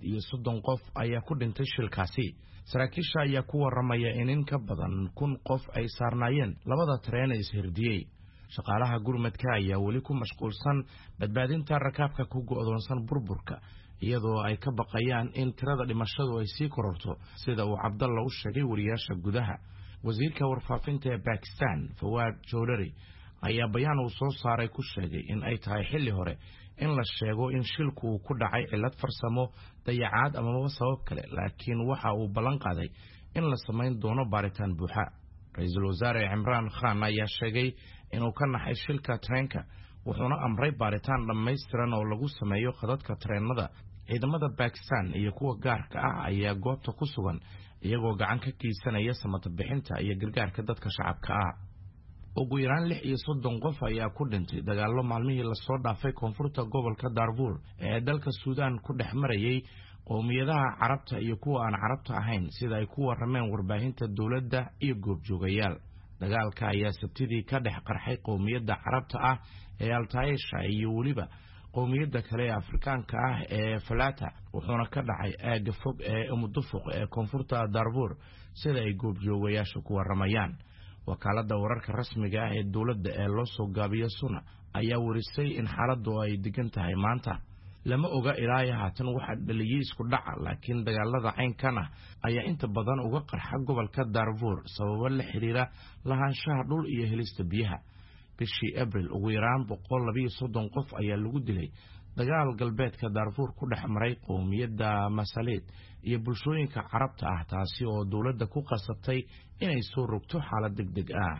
38 qof ayaa ku dhintay shilkaasi. saraakiisha ayaa ku waramaya in ka badan 1,000 qof ay saarnaayeen labada tareen ee ishirdiyay. shaqaalaha gurmadka ayaa weli ku mashquulsan badbaadinta rakaabka ku go'doonsan burburka, iyadoo ay ka baqayaan in tirada dhimashadu ay sii kororto sida uu Cabdallah u sheegay wariyaasha gudaha. wasiirka warfaafinta ee Pakistan Fawad Chaudhary ayaa bayaan uu soo saaray ku sheegay in ay tahay xilli hore in la sheego in shilku uu ku dhacay cilad farsamo, dayacaad ama sabab kale, laakiin waxa uu ballan qaaday in la sameyn doono baaritaan buuxa. Ra'iisul Wasaare Imran Khan ayaa sheegay inuu ka naxay shilka tareenka, wuxuuna amray baaritaan dhammaystiran oo lagu sameeyo khadadka tareenada. ciidamada Pakistan iyo kuwa gaarka ah ayaa goobta ku sugan iyagoo gacan ka geysanaya samata bixinta iyo gargaarka dadka shacabka ah. ugu yaraan 36 qof ayaa ku dhintay dagaallo maalmihii la soo dhaafay koonfurta gobolka Darfur ee dalka Suudaan ku dhex marayay qowmiyadaha Carabta iyo kuwa aan Carabta ahayn, sida ay ku warameen warbaahinta dawladda iyo goobjoogayaal. dagaalka ayaa sabtidii ka dhex qarxay qowmiyadda Carabta ah ee Al-Taayisha iyo waliba qowmiyadda kale ee Afrikaanka ah ee Falata, wuxuuna ka dhacay aagga fog ee Umudufuq ee koonfurta Darfur sida ay goobjoogayaashu ku waramayaan. wakaalada wararka rasmiga ah ee dawladda ee loo soo gaabiyo Suna ayaa warisay in xaaladdu ay degan tahay maanta. lama oga ilaa haatan waxa dhaliyay isku dhaca, laakiin dagaalada caynkan ah ayaa inta badan uga qarxa gobolka Darfur sababo la xiriira lahaanshaha dhul iyo helista biyaha. bishii Abriil ugu yaraan 132 qof ayaa lagu dilay dagaal galbeedka Darfur ku dhex maray qowmiyadda Masalid iyo bulshooyinka Carabta ah, taasi oo dawladda ku qasabtay inay soo rogto xaalad degdeg ah.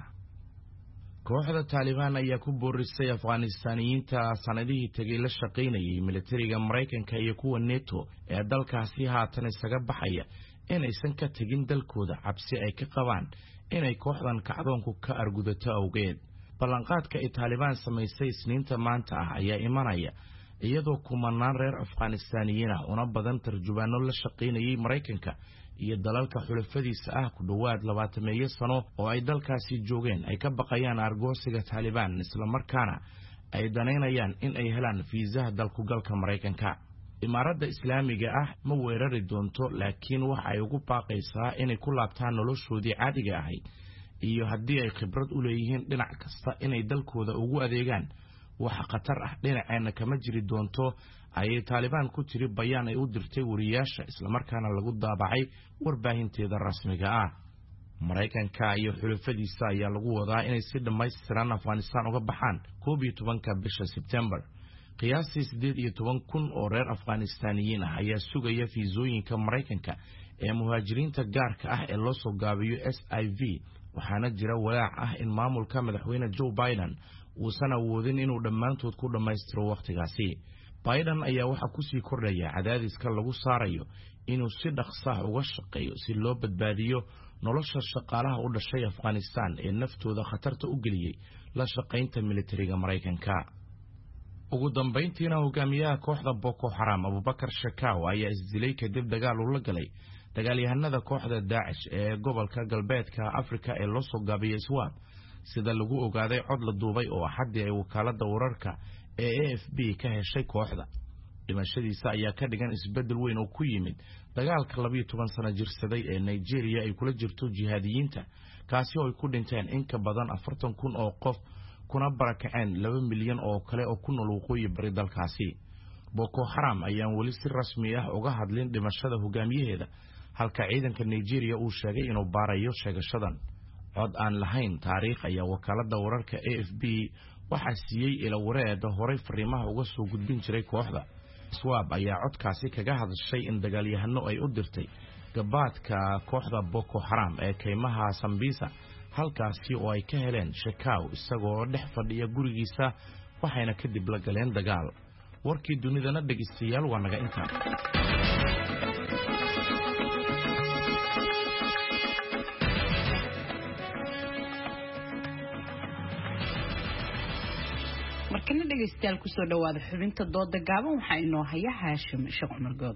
kooxda Taliban ayaa ku boorisay Afghaanistaaniyiinta sanadihii tagay la shaqaynayay militariga Mareykanka iyo kuwa NATO ee dalkaasi haatan isaga baxaya inaysan ka tagin dalkooda cabsi ay ka qabaan inay kooxdan kacdoonku ka argudato awgeed. ballanqaadka ay Taliban samaysay isniinta maanta ah ayaa imanaya iyadoo kumanaan reer Afghaanistaaniyiin ah una badan tarjubaano la shaqaynayay Mareykanka iyo dalalka xulafadiisa ah ku dhawaad 20 sano oo ay dalkaasi joogeen ay ka baqayaan argoosiga Taliban, isla markaana ay daneynayaan in ay helaan fiisaha dalku galka Mareykanka. imaaradda Islaamiga ah ma weerari doonto, laakiin waxa ay ugu baaqaysaa inay ku laabtaan noloshoodii caadiga ahayd iyo haddii ay khibrad u leeyihiin dhinac kasta inay dalkooda ugu adeegaan. waxa khatar ah dhinaceena kama jiri doonto ayay Taliban ku tiri bayaan ay u dirtay wariyaasha, isla markaana lagu daabacay warbaahinteeda rasmiga ah. Mareykanka iyo xulafadiisa ayaa lagu wadaa inay si dhammaystiran Afghanistan uga baxaan 12ka bisha September. qiyaastii 18,000 oo reer Afghaanistaaniyiin ah ayaa sugaya fiisooyinka Mareykanka ee muhaajiriinta gaarka ah ee loo soo gaabiyo SIV, waxaana jira walaac ah in maamulka madaxweyne Joe Biden uusan awoodin inuu dhammaantood ku dhammaystiro waqtigaasi. Biden ayaa waxa ku sii kordhaya cadaadiska lagu saarayo inuu si dhaqso ah uga shaqeeyo si loo badbaadiyo nolosha shaqaalaha u dhashay Afghanistan ee naftooda khatarta u geliyay la shaqaynta militariga Mareykanka. ugu dambeyntiina hogaamiyaha kooxda Boko Haram Abubakar Shekau ayaa isdilay kadib dagaal uu la galay dagaalyahanada kooxda Daesh ee gobolka galbeedka Afrika ee loo soo gaabiyay Swat, sida lagu ogaaday cod la duubay oo xaddi ay wakaalada wararka ee AFP ka heshay kooxda. dhimashadiisa ayaa ka dhigan isbedel weyn oo ku yimid dagaalka 12 sano jirsaday ee Nigeria ay kula jirto jihaadiyiinta, kaasi oo ay ku dhinteen in ka badan 40,000 oo qof kuna barakaceen 2 milyan oo kale oo ku nool waqooyi bari dalkaasi. Boko Haram ayaan weli si rasmi ah uga hadlin dhimashada hogaamiyaheeda, halka ciidanka Nigeria uu sheegay inuu baarayo sheegashadan. cod aan lahayn taariikh ayaa wakaalada wararka AFP waxa siiyay ila wareed horay fariimaha uga soo gudbin jiray kooxda. Swab ayaa codkaasi kaga hadashay in dagaalyahano ay u dirtay gabaadka kooxda Boko Haram ee kaymaha Sambisa, halkaasi oo ay ka heleen Shekau isagoo dhex fadhiya gurigiisa, waxayna kadib la galeen dagaal. warkii dunidana dhageystayaal waa naga intaa. markana dhegaystayaal kusoo dhawaada xubinta dooda gaaban waxaa inoo haya Haashim Sheekh Cumar Good.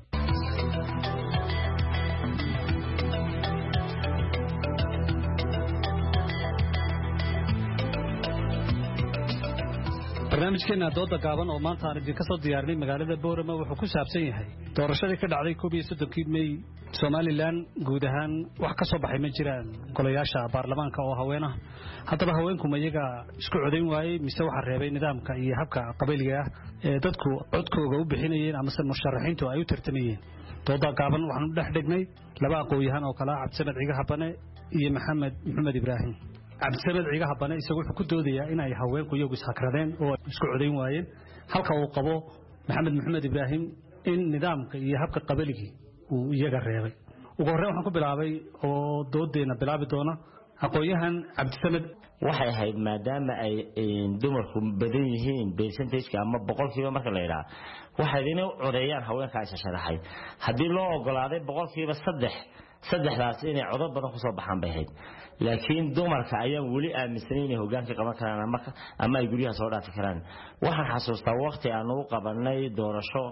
barnaamijkeena dooda gaaban oo maanta aan idin ka soo diyaarinay magaalada Boorama wuxuu ku saabsan yahay doorashadii ka dhacday 13 May Somaliland guud ahaan wax ka soo baxay ma jiraan golayaasha baarlamaanka oo haweenah haddaba haweenku ma iyaga isku codayn waayay mise waxa reebay nidaamka iyo habka qabiiliga ah ee dadku codkooda u bixinayeen ama musharaxiintu ay u tartamayeen dooda gaaban waxaan u dhex dhignay laba aqoon-yahan oo kala Cabdisamed Ciga Habane iyo Maxamed Ibraahim Cabdisamed Ciga Habane isagu wuxuu ku doodayaa in ay haweenku iyagu isxakradeen oo isku codayn waayeen halka uu qabo Maxamed Ibraahim in nidaamka iyo habka qabiiliga uu iyaga reebay ugu horreyn waxaan ku bilaabay oo doodeena bilaabi doona aqoon-yahan Cabdisamed waxay ahayd maadaama ay dumarku badan yihiin percentage ama boqolkiiba marka la yiraahdo waxay inay codeeyaan haweenka ay sharaxay hadii loo ogolaaday boqolkiiba 3 saddexdaas inay codad badan ku soo baxaan bay ahayd laakiin dumarka ayaa wali aaminsan inay hoggaanka qaban karaan ama ay guriyaha soo dhaafi karaan waxaan xasuustaa waqti aan u qabanay doorasho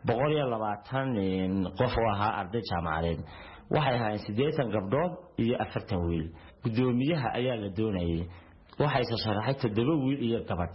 120 qof oo ahaa arday jaamacadeed waxay ahaayeen 80 gabdhood iyo 40 wiil gudoomiyaha ayaa la doonayay waxay sharaxay 7 wiil iyo gabadh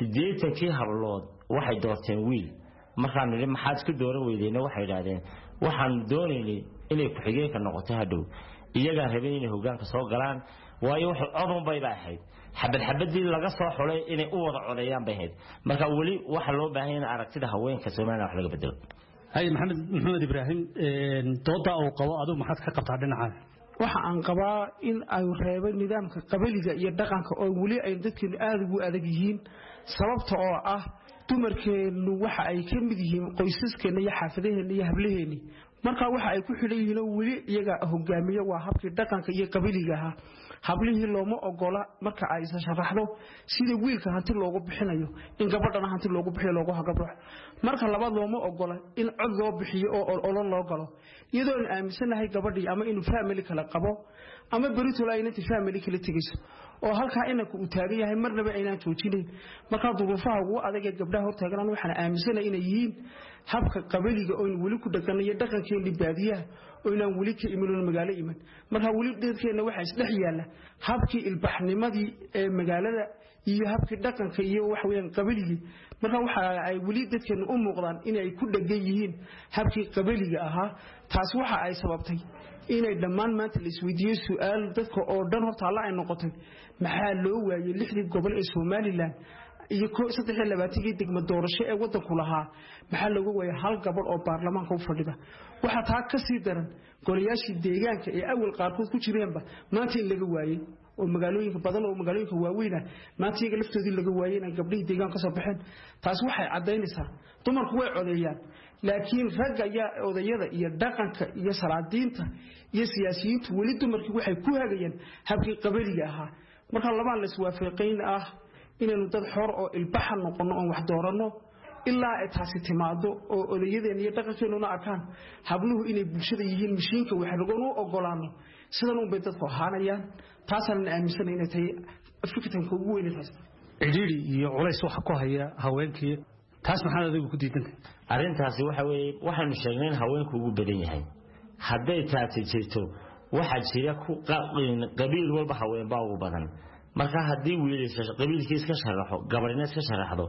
80kii hablood waxay doorteen wiil markaan nidhi maxaad isku dooran weydeen waxay yiraahdeen waxaan doonaynay inay ku xigeenka noqoto hadhow iyaga rabeen inay hoggaanka soo galaan waayo wax codon bay ahayd xabadii laga soo xulay inay u wada codeeyaan bay ahayd marka wali waxa loo baahan yahay aragtida haweenka Soomaaliya wax laga bedelo hay Maxamed Ibraahim dooda oo qabo adu maxaad ka qabtaa dhinaca waxa aan qabaa in ay reebay nidaamka qabiiliga iyo dhaqanka oo wali ay dadkii aad ugu adag yihiin sababta oo ah dumarkeenu waxa ay ka mid yihiin qoysaskeena iyo xaafadaheena iyo hablaheena marka waxa ay ku xidhan yihiin wali iyaga hogaamiye waa habkii dhaqanka iyo qabiiliga ah hablihii looma ogola marka ay sharaxdo sida wiilka hanti loogu bixinayo in gabadhana hanti loogu bixiyo loogu hagabro marka labaad looma ogola in cod loo bixiyo oo loo galo iyadoo aan aaminsanahay gabadhii ama inuu family kala qabo ama berito la inta family kala tagayso oo halka inanku u taagan yahay marnaba aynaan joojinayn marka duruufaha ugu adag ee gabdhaha hortaagan waxaan aaminsanahay inay yihiin habka qabiiliga oo wali ku dhaqanayo dhaqankeena baadiyaha oo inaan wali ka iman magaalo iman marka wali dadkeena waxa isdhex yaala habkii ilbaxnimadii ee magaalada iyo habkii dhaqanka iyo wax weeyaan qabiiliga marka waxa ay wali dadkeena u muuqdaan inay ku dhagan yihiin habkii qabiiliga ahaa taas waxa ay sababtay inay dhammaan maanta la isweydiiyo su'aal dadka oo dhan horta alla ay noqotay maxaa loo waayay 6 gobol ee Somaliland iyo 23 degmo doorasho ee wadanku lahaa maxaa lagu waayay hal gabadh oo baarlamaanka u fadhida waxa taa ka sii daran golayaashii deegaanka ee awal qaarkood ku jireenba maanta in laga waayay oo magaalooyinka badan oo magaalooyinka waaweyn maanta iyaga laftoodii laga waayay in gabdhihii deegaanka ka soo baxeen taas waxay cadeynaysaa dumarku way codeeyaan laakiin ragga ayaa odayada iyo dhaqanka iyo salaadiinta iyo siyaasiyiintu wali dumarkii waxay ku hagayeen habkii qabiiliga ahaa marka labaan la iswaafaqayn ah inaynu dad xor oo ilbaxa noqono oo wax doorano ilaa ay taasi timaado oo odayadeen iyo dhaqankeennuna arkaan habluhu inay bulshada yihiin mishiinka wax lagoon u ogolaano sidan u bay dadku ahaanayaan taasaan aaminsan inay tahay fikirka ugu weyn taas cidhiidhi iyo culays wax ku haya haweenkii taas maxaa adigu ku diidantahay arrintaasi waxa weeye waxaanu sheegnay in haweenku ugu badan yahay hadday taasi jirto waxa jira ku qabiil walba haween baa ugu badan marka hadii wiilasha qabiilkiis ka sharaxo gabadhina iska sharaxdo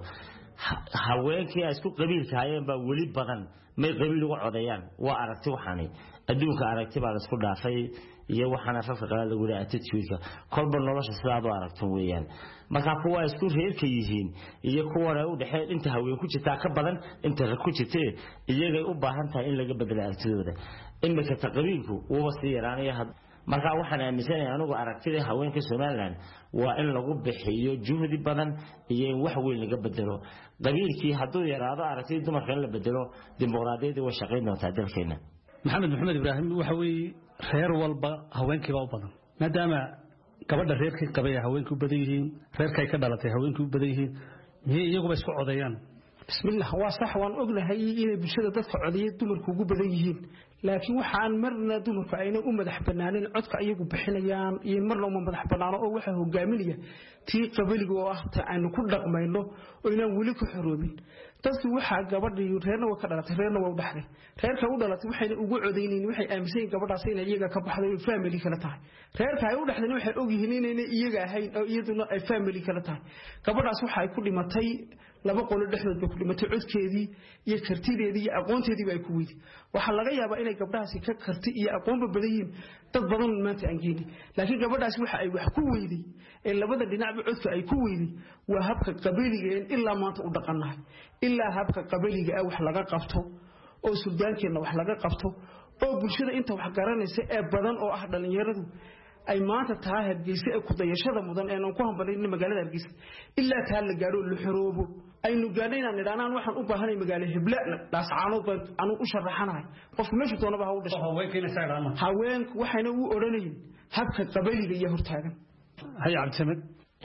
haweenkii ay isku qabiilka hayeen baa wali badan may qabiil uga codeeyaan waa aragti waxaani adduunka aragti baa la isku dhaafay iyo waxana afka qalaad lagu leeyahay attitude-ka kolba nolosha sidaad u aragto weeyaan marka kuwa isku reerka yihiin iyo kuwa u dhaxay inta haween ku jirta ka badan inta rag ku jirtay iyagay u baahan tahay in laga bedelo aragtidooda imika taqriibku uu si yaraanaya marka waxaan aaminsanahay anigu aragtida haweenka Soomaaliland waa in lagu bixiyo juhdi badan iyo in wax weyn laga bedelo qabiilkii haduu yaraado aragtida dumarka in la bedelo dimuqraadiyadda way shaqeyn doontaa dalkeena Maxamed Ibraahim waxa weey reer walba haweenkii baa u badan maadaama gabadha reerkii qabay haweenku badan yihiin reerkay ka dhalatay haweenku badan yihiin iyagu isku codeeyaan bismillah waa sax waan ognahay inay bulshada dadka codiyay dumarku ugu badan yihiin laakiin waxaan marna dumarku ayna u madax banaanin codka ayagu bixinayaan iyo marna uma madax banaano oo waxa hogaaminaya tii qabaliga oo ah ta aynu ku dhaqmayno oo inaan wali ku xoroobin dadku waxa gabadhii reerna waa ka dhalatay reerna waa u dhaxday reerka u dhalatay waxayna ugu codeynayeen waxay aaminsan gabadhaas inay iyaga ka baxday oo family kala tahay reerka ay u dhaxdeen waxay og yihiin inay iyaga ahayn oo iyaduna ay family kala tahay gabadhaas waxa ay ku dhimatay laba qolo dhexdood bay ku dhimatay codkeedii iyo kartideedii iyo aqoonteedii bay ku weydii waxa laga yaabaa inay gabdhahaasi ka karti iyo aqoon badan yihiin dad badan maanta aan geeyay laakiin gabadhaasi waxa ay wax ku weydii ee labada dhinacba codka ay ku weydii waa habka qabiiliga ilaa maanta u dhaqanahay ilaa habka qabiiliga wax laga qabto oo suldaankeena wax laga qabto oo bulshada inta wax garanaysa ee badan oo ah dhalinyaradu ay maanta tahay Hargeysa ee ku dayashada mudan ee aan ku hambalin magaalada Hargeysa ilaa taa la gaaro la xoroobo aynu gaadhayna nidhaanaan waxaan u baahanay magaalada Hiblana dhaascaanood baan anu u sharaxanahay qof meesha doonaba ha u dhasho haweenku waxayna u oranayeen habka qabiiliga iyo hortaagan hay Cabdisamed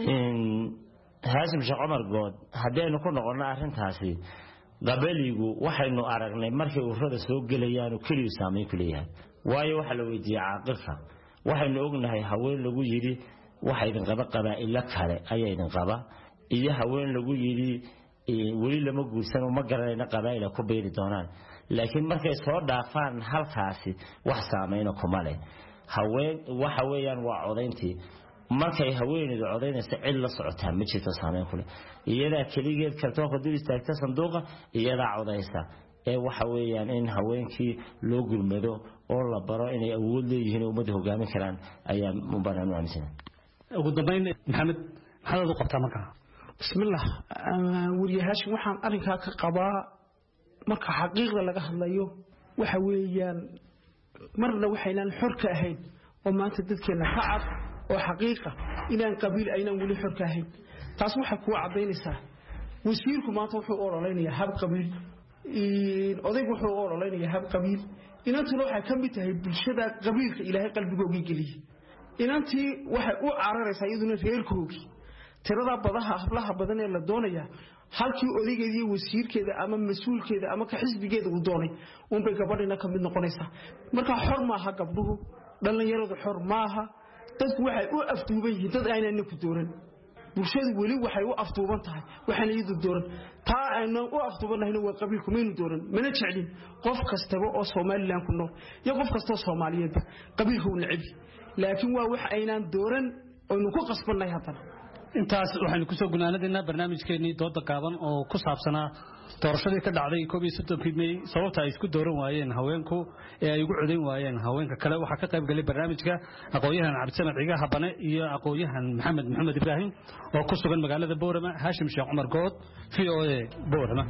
Haasim Sheekh Umar Good hadaynu ku noqono arintaasi qabiiligu waxaynu aragnay markii uu rada soo galayaan kaliya saameyn ku leeyahay waayo waxa la weydiiyay caaqilka waxaynu ognahay haween lagu yiri waxa idin qaba qabaa'il kale ayaa idin qaba iyo haween lagu yiri wali lama guursan ma garanayna qabaa'il ku beeri doonaan laakiin markay soo dhaafaan halkaasi wax saameyn kuma leh haween waxa weeyaan waa codayntii markay haweeneydu codaynaysa cid la socotaa ma jirto saameyn ku leh iyada kaligeed kartoonka dul istaagta sanduuqa iyada codaysa ee waxa weeyaan in haweenkii loo gurmado oo la baro inay awood leeyihiin ummadda hogaamin karaan ayaa mubaran u aaminsan ugu dambeyn maxamed maxaad u qabtaa markaa bismillah wariyahaashin waxaan arinkaa ka qabaa marka xaqiiqda laga hadlayo waxa weeyaan marna waxaynan xor ka ahayn oo maanta dadkeena ka cad oo xaqiiqa inaan qabiil aynan wali xor ka ahayn taas waxa ku cadeynaysaa wasiirku maanta wuxuu oroleynayaa hab qabiil odaygu wuxuu oroleynayaa hab qabiil inantuna waxay ka mid tahay bulshada qabiilka ilaahay qalbigooga geliyay inantii waxay u cararaysaa iyaduna reerkoogii tirada badaha hablaha badan ee la doonaya halkii odaygeeda iyo wasiirkeeda ama mas'uulkeeda ama ka xisbigeeda uu doonay bay gabadhina ka mid noqonaysaa marka xor maaha gabdhuhu dhalinyaradu xor maaha dadku waxay u afduuban yihiin dad aanan ku dooran bulshadu wali waxay u afduuban tahay waxaan iyadu dooran taa aynu u afduubanahay waa qabiilku meenu dooran mana jeclin qof kastaba oo Soomaaliland ku nool iyo qof kasta oo Soomaaliyeed qabiilku uu necbi laakiin waa wax aynaan dooran oo nu ku qasbanay hadana intaas waxaan ku soo gunaanadeenaa barnaamijkeenii dooda gaaban oo ku saabsanaa doorashadii ka dhacday 31 May sababta ay isku dooran waayeen haweenku ee ay ugu codeyn waayeen haweenka kale waxa ka qayb galay barnaamijka aqoonyahan Cabdisamed Ciga Habane iyo aqoonyahan Maxamed Ibrahim oo ku sugan magaalada Boorama Hashim Sheekh Umar Good VOA Boorama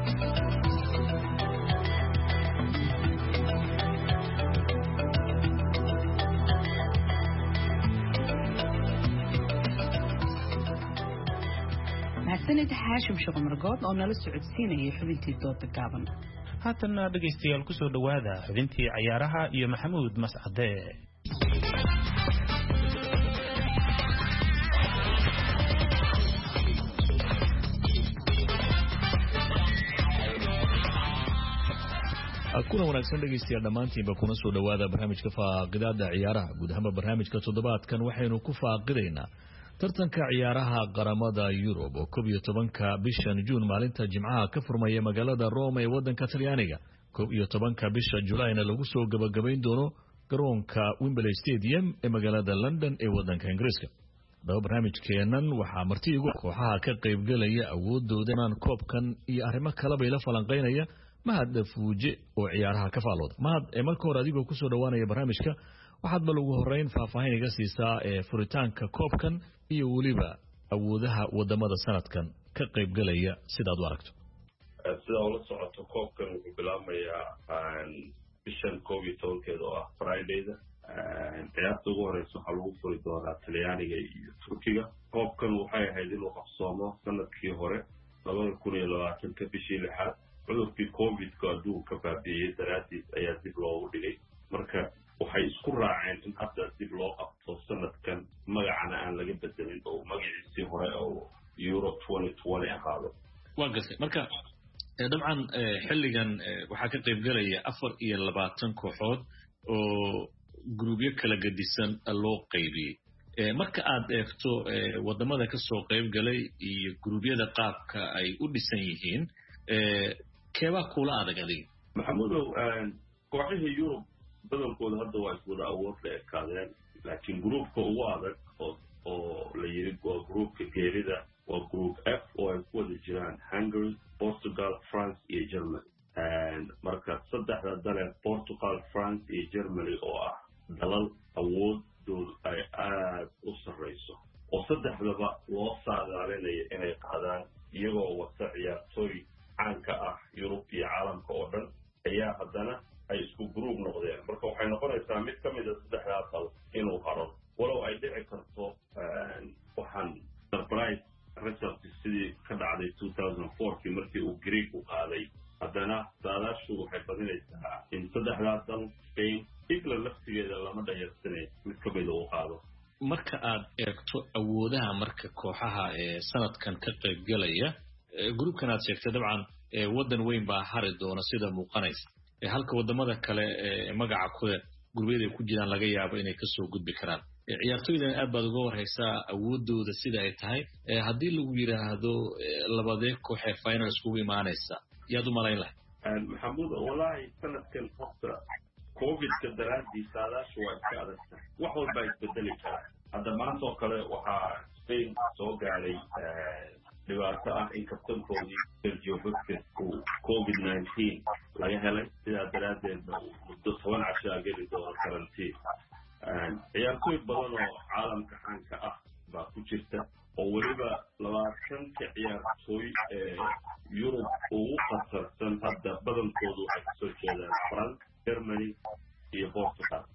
سنة حاشم شغل مرقود أو نلسو عدسينة يحبنتي الدوت القابن هاتنا دقيستيال كسو دوادا حبنتي عيارها يا محمود مسعدة kuna wanaagsan dhageystayaal dhamaantiinba kuna soo dhawaada barnaamijka faaqidaada ciyaaraha guud ahaan barnaamijka toddobaadkan waxaynu ku faaqidaynaa tartanka ciyaaraha qaramada Yurub oo 11ka bishan Juun maalinta Jimcaha ka furmaya magaalada Rome ee wadanka Talyaaniga 11ka bisha Julayna lagu soo gabagabayn doono garoonka Wembley Stadium ee magaalada London ee wadanka Ingiriiska. barnaamijkeenan waxaa marti igu kooxaha ka qayb galaya awoodooda inaan koobkan iyo arrimo kale bay la falanqeynaya Mahad Fuuje oo ciyaaraha ka faalooda. Mahad marka hore adigoo ku soo dhawaanaya barnaamijka waxaad bal ugu horeyn faahfaahin iga siisaa furitaanka koobkan iyo waliba awoodaha wadamada sanadkan ka qayb galaya sidaad u aragto. sida ula socoto koobkan wuxuu bilaabmayaa bishan 11 oo ah Friday-da ciyaarta ugu horeysa waxaa lagu furi doonaa Talyaaniga iyo Turkiga. koobkan waxay ahayd inuu qabsoomo sanadkii hore 2020 bishii 6 cudurkii COVID-ka adduunka baabi'iyay daraadiis ayaa dib loogu dhigay marka waxay isku raaceen in hadda dib loo qabto sanadkan magacana aan laga bedelin oo magaciisii hore oo Euro 2020 ahaado. waa gasay marka dabcan xilligan waxaa ka qaybgelaya 24 kooxood oo gruubyo kala gedisan loo qaybiyey marka aad eegto wadamada ka soo qaybgalay iyo gruubyada qaabka ay u dhisan yihiin keebaa kula adag adiga maxamudow kooxihii yurub badankooda hadda waa iswada awood la ekaadeen laakiin gruubka ugu adag oo la yiri waa gruubka geerida waa group F oo ay ku wada jiraan Hungary, Portugal, France iyo Germany marka saddexda dal Portugal, France iyo Germany oo ah dalal awoodoodu ay aad u sarreyso oo saddexdaba loo saadaalinayo inay qaadaan iyagoo wata ciyaartooy caanka ah Yurub iyo caalamka oo dhan ayaa haddana ay isku group noqdeen marka waxay noqonaysaa mid ka mid ah saddexdaa dal inuu haro walow ay dhici karto waxaan surprise result sidii ka dhacday 2004 markii uu Greek u qaaday haddana saadaashu waxay badinaysaa in saddexdaa dal Spain England laftigeeda lama dhayarsanay mid ka mid uu qaado marka aad eegto awoodaha marka kooxaha sanadkan ka qaybgalaya groupkan aad sheegtay dabcan wadan weyn baa hari doona sida muuqanaysa halka wadamada kale magaca ku gurbiyada ku jiraan laga yaabo inay ka soo gudbi karaan ciyaartooydan aad baad uga warhaysaa awoodooda sida ay tahay haddii lagu yiraahdo labadee koox ee final iskugu imaanaysa yaad u malayn lahay maxamuud wallahi sanadkan horta covid-ka daraadii saadaashu waa iska adagta wax walba isbedeli kara hadda maanta oo kale waxaa Spain soo gaaray dhibaato ah in kabtankoodii Sergio Busquets uu covid-19 laga helay sidaa daraadeedna uu muddo 10 cashaa geli doono karantiin ciyaartooy badan oo caalamka caanka ah baa ku jirta oo weliba 20 ciyaartooy Yurub ugu khatarsan hadda badankoodu waxay kasoo jeedaan France, Germany iyo Portugal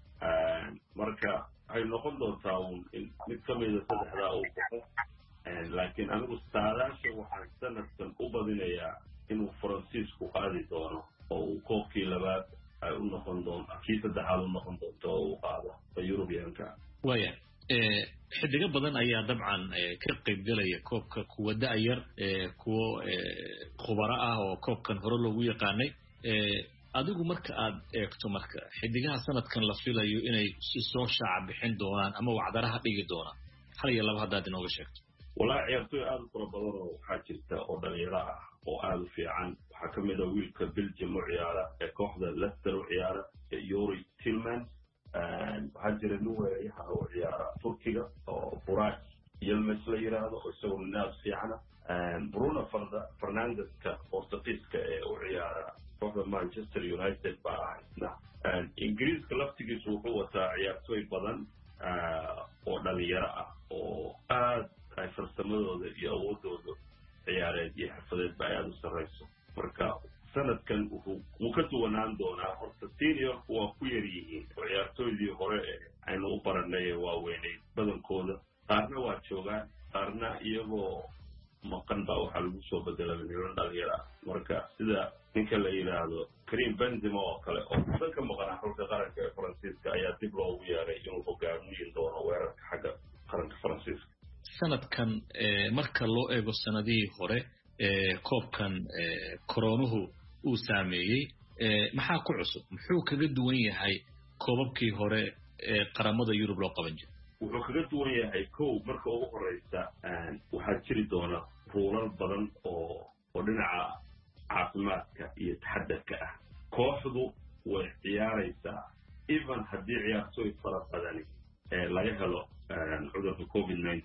marka waxay noqon doontaa mid ka mid ah saddexdaa uu baxo laakiin anigu saadaasha waxaan sanadkan u badinayaa inuu Faransiisku qaadi doono oo uu koobkii labaad ay u noqon doonto kii saddexaad u noqon doonto oo uu qaado Yurubiyaanka waya xidiga badan ayaa dabcan ka qaybgalaya koobka kuwa da'yar kuwa khubaro ah oo koobkan hore loogu yaqaanay adigu marka aad eegto marka xidigaha sanadkan la filayo inay si soo shaac bixin doonaan ama wacdaraha dhigi doonaan hal iyo laba haddaad inooga sheegto والله ciyaartooy aad u fara badan oo waxaa jirta oo dhalinyaro ah oo aad u fiican waxaa ka mid ah wiilka Belgium u ciyaara ee kooxda Leicester u ciyaara Yuri Tillman waxaa jira nin weerayaha u ciyaara Turkiga oo Burak Yilmaz la yiraahdo oo isagoo naad fiican Bruno Fernandes-ka Portugiiska ee u ciyaara kooxda Manchester United baa Ingiriiska laftigiisu wuxuu wataa ciyaartooy badan oo dhalinyaro ah oo aad ay farsamadooda iyo awoodooda ciyaareed iyo xirfadeed ba aad u sarreyso marka sanadkan wuxuu ka duwanaan doonaa horta senior waa ku yar yihiin oo ciyaartooydii hore aynu u baranay waaweyneyd badankooda qaarna waa joogaan qaarna iyagoo maqan baa waxaa lagu soo bedelay niman dhalinyaro ah marka sida ninka la yidhaahdo Karim Benzema oo kale oo badan ka maqan xulka qaranka ee Faransiiska ayaa dib loogu yeeray inuu hogaamiyin doono weerarka xagga qaranka Faransiiska sanadkan marka loo eego sanadihii hore koobkan koronuhu uu saameeyey maxaa ku cusub muxuu kaga duwan yahay koobabkii hore ee qaramada Yurub loo qaban jiray wuxuu kaga duwan yahay kow marka ugu horeysa waxaa jiri doona ruulal badan oo dhinaca caafimaadka iyo taxadarka ah kooxdu way ciyaaraysaa even haddii ciyaartooy fara badani laga helo cudurka covid-19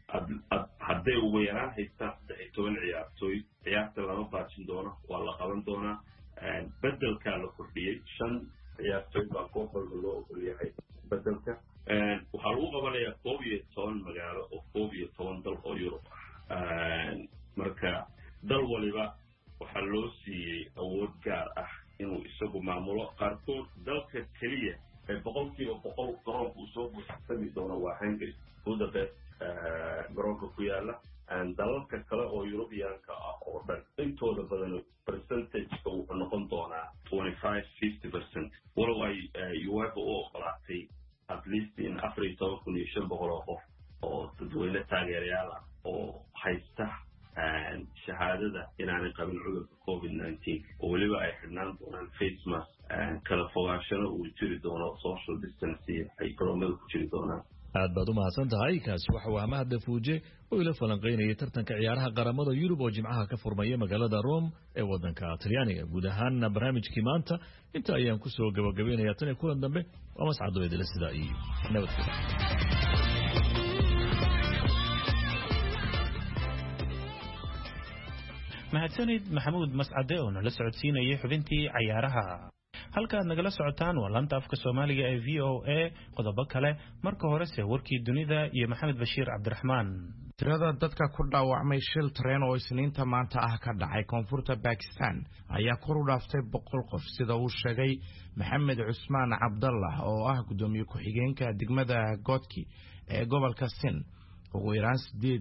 hadday ugu yaraan haystaan 13 ciyaartooy ciyaarta lama baajin doono waa la qaban doonaa bedelkaa la kordhiyey 5 ciyaartooy baa koox walba loo ogol yahay bedelka waxaa lagu qabanayaa 11 magaalo oo 11 dal oo Yurub ah marka dal waliba waxaa loo siiyey awood gaar ah inuu isagu maamulo qaarkood dalka keliya boqolkiiba boqol garoonka uu soo buuxsami doono waa Hungary Budapest garoonka ku yaala dalalka kale oo Yurubiyaanka ah oo dhan intooda badan percentage-ka wuxuu noqon doonaa 25-50% walow ay UEFA u ogolaatay at least in 14,500 oo qof oo dadweyne taageerayaal ah oo haysta shahaadada inaanay qabin cudurka covid-19 weliba ay xidhnaan doonaan face mask kala fogaashana uu jiri doono social distancing ay garoomada ku jiri doonaan. aad baad u mahadsan tahay. kaasi waxa uu Mahad Fuuje oo ila falanqeynayay tartanka ciyaaraha qaramada Yurub oo Jimcaha ka furmaya magaalada Rome ee wadanka Talyaaniga. guud ahaan barnaamijkii maanta inta ayaan ku soo gabagabeynayaa tan kulan dambe waa Mascad oo idila sida iyo nabadgelyo. mahadsanid Maxamuud Mascade oo nala socodsiinayay xubintii ciyaaraha. halkaad nagala socotaan waa laanta afka Soomaaliga ee VOA. qodobo kale marka hore se warkii dunida iyo Maxamed Bashiir Cabdiraxmaan. tirada dadka ku dhaawacmay shil tareen oo isniinta maanta ah ka dhacay koonfurta Pakistan ayaa kor u dhaaftay 100 qof sida uu sheegay Maxamed Cusmaan Cabdallah oo ah gudoomiye ku-xigeenka degmada Godki ee gobolka Sindh. ugu yaraan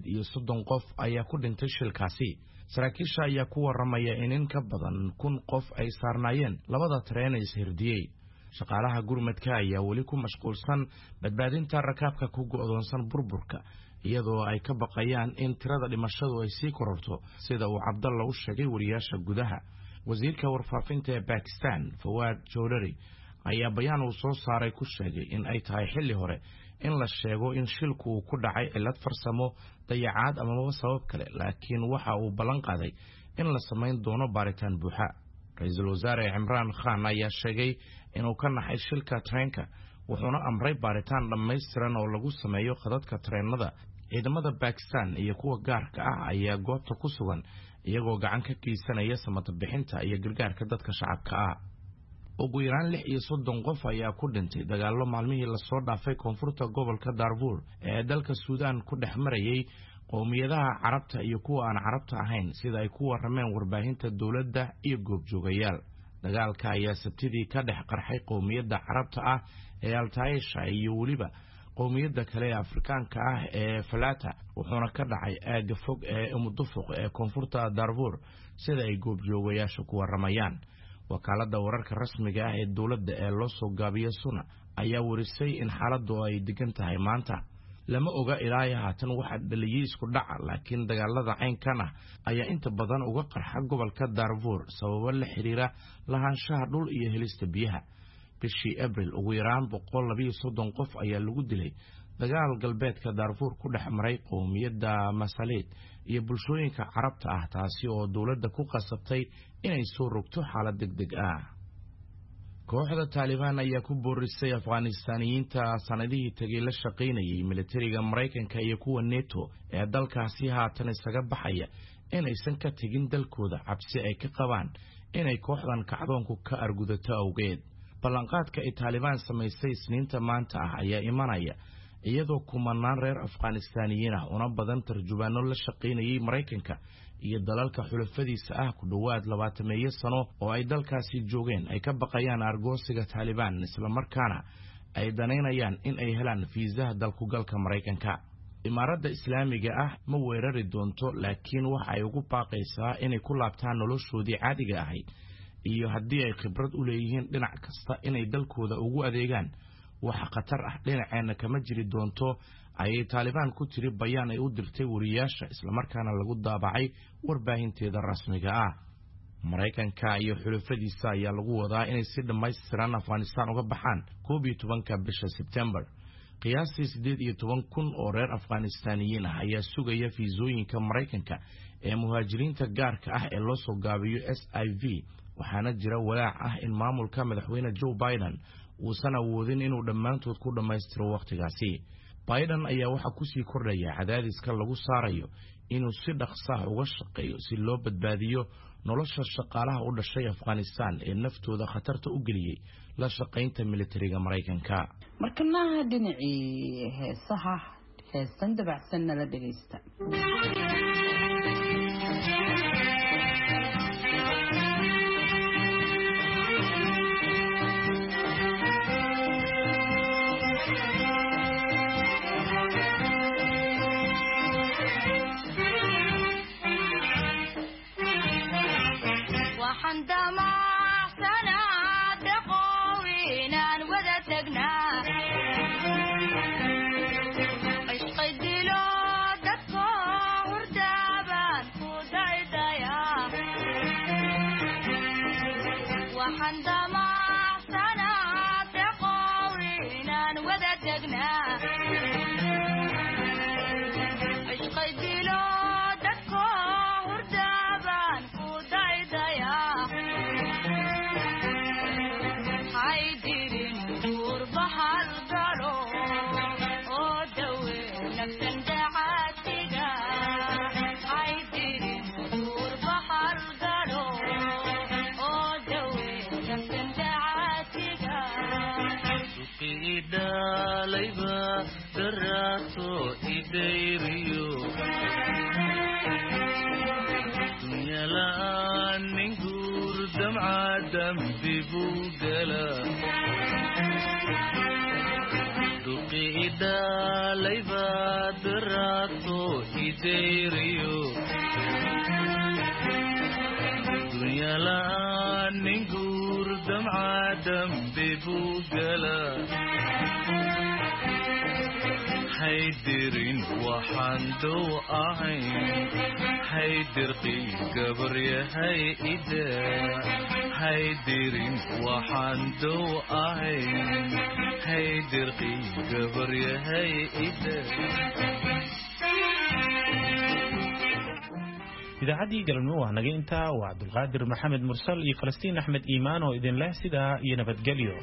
38 qof ayaa ku dhintay shilkaasi. saraakiisha ayaa ku waramaya in ka badan 1,000 qof ay saarnaayeen labada tareen ee ishirdiyay. shaqaalaha gurmadka ayaa weli ku mashquulsan badbaadinta rakaabka ku go'doonsan burburka iyadoo ay ka baqayaan in tirada dhimashadu ay sii kororto sida uu Cabdallah u sheegay wariyaasha gudaha. wasiirka warfaafinta ee Pakistan Fawad Chowdhury ayaa bayaan uu soo saaray ku sheegay in ay tahay xilli hore in la sheego in shilku uu ku dhacay cilad farsamo, dayacaad ama sabab kale, laakiin waxa uu ballan qaaday in la sameyn doono baaritaan buuxa. Ra'iisul Wasaare Imran Khan ayaa sheegay inuu ka naxay shilka tareenka wuxuuna amray baaritaan dhammaystiran oo lagu sameeyo khadadka tareenada. ciidamada Pakistan iyo kuwa gaarka ah ayaa goobta ku sugan iyagoo gacan ka geysanaya samata bixinta iyo gargaarka dadka shacabka ah. ugu yaraan 36 qof ayaa ku dhintay dagaallo maalmihii la soo dhaafay koonfurta gobolka Darfur ee dalka Suudaan ku dhex marayay qowmiyadaha Carabta iyo kuwa aan Carabta ahayn sida ay ku warameen warbaahinta dawladda iyo goobjoogayaal. dagaalka ayaa sabtidii ka dhex qarxay qowmiyadda Carabta ah ee Al-Taisha iyo waliba qowmiyadda kale ee Afrikaanka ah ee Falata wuxuuna ka dhacay aagga fog ee Umudufuq ee koonfurta Darfur sida ay goobjoogayaashu ku waramayaan. wakaalada wararka rasmiga ah ee dawladda ee loo soo gaabiyo Suna ayaa warisay in xaaladdu ay degan tahay maanta. lama oga ilaa haatan waxa dhaliyay isku dhaca, laakiin dagaalada caynkan ah ayaa inta badan uga qarxa gobolka Darfur sababo la xiriira lahaanshaha dhul iyo helista biyaha. bishii Abriil ugu yaraan 132 qof ayaa lagu dilay dagaal galbeedka Darfur ku dhex maray qowmiyadda Masalid iyo bulshooyinka Carabta ah, taasi oo dawladda ku qasabtay inay soo rogto xaalad degdeg ah. kooxda Taliban ayaa ku boorisay Afghaanistaaniyiinta sanadihii tagay la shaqaynayay militariga Mareykanka iyo kuwa NATO ee dalkaasi haatan isaga baxaya inaysan ka tagin dalkooda cabsi ay ka qabaan inay kooxdan kacdoonku ka argudato awgeed. ballanqaadka ay Taliban samaysay isniinta maanta ah ayaa imanaya iyadoo kumanaan reer Afghaanistaaniyiin ah una badan tarjumaano la shaqaynayay Mareykanka iyo dalalka xulafadiisa ah ku dhawaad 20 sano oo ay dalkaasi joogeen ay ka baqayaan argoosiga Taliban isla markaana ay daneynayaan in ay helaan fiisaha dalku galka Mareykanka. imaaradda Islaamiga ah ma weerari doonto, laakiin waxa ay ugu baaqaysaa inay ku laabtaan noloshoodii caadiga ahayd iyo haddii ay khibrad u leeyihiin dhinac kasta inay dalkooda ugu adeegaan. waxa khatar ah dhinaceena kama jiri doonto ayay Taliban ku tiri bayaan ay u dirtay wariyaasha isla markaana lagu daabacay warbaahinteeda rasmiga ah. Mareykanka iyo xulafadiisa ayaa lagu wadaa inay si dhammaystiran Afghanistan uga baxaan 12ka bisha September. qiyaastii 18,000 oo reer Afghaanistaaniyiin ah ayaa sugaya fiisooyinka Mareykanka ee muhaajiriinta gaarka ah ee loo soo gaabiyo SIV. waxaana jira walaac ah in maamulka madaxweyne Joe Biden uusan awoodin inuu dhammaantood ku dhammaystiro waqtigaasi. Biden ayaa waxa ku sii kordhaya cadaadiska lagu saarayo inuu si dhaqso ah uga shaqeeyo si loo badbaadiyo nolosha shaqaalaha u dhashay Afghanistan ee naftooda khatarta u geliyay la shaqaynta militariga Mareykanka. markana dhinacii heesaha heestan dabacsan la dhageysta. حيدرين وحندو أهين حيدر قي قبر يا هيدا حيدرين وحندو أهين حيدر قي قبر يا هيدا. idaacaddii galabnimo waa naga intaa waa cabdulqaadir maxamed mursal iyo falastiin axmed iimaan oo idin leh sidaa iyo nabadgelyo.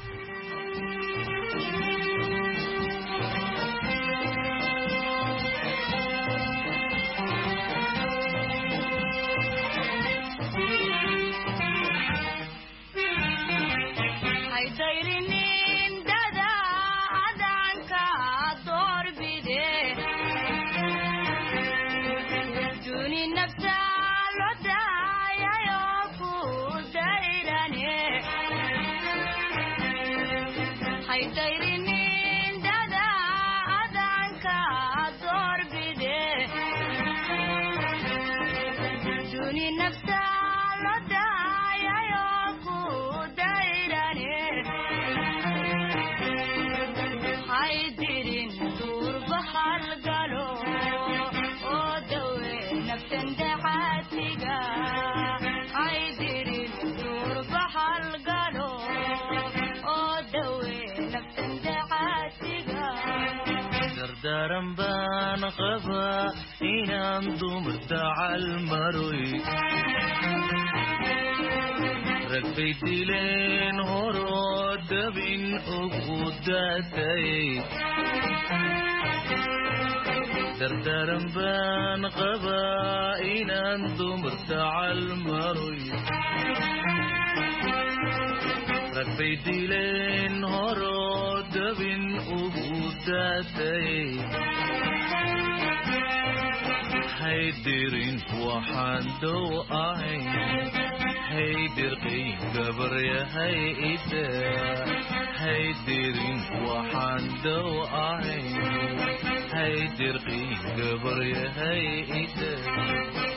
دارن بان قبا إنام دمرت عالمروي ركبي دلين هرود بين أقوداتي دردارن بان قبا إنام دمرت عالمروي ركبي دلين هرود بين أقوداتي حيدرين وحندو أهين حيدر قي قبر يا هيدا حيدرين وحندو أهين حيدر قي قبر يا هيدا.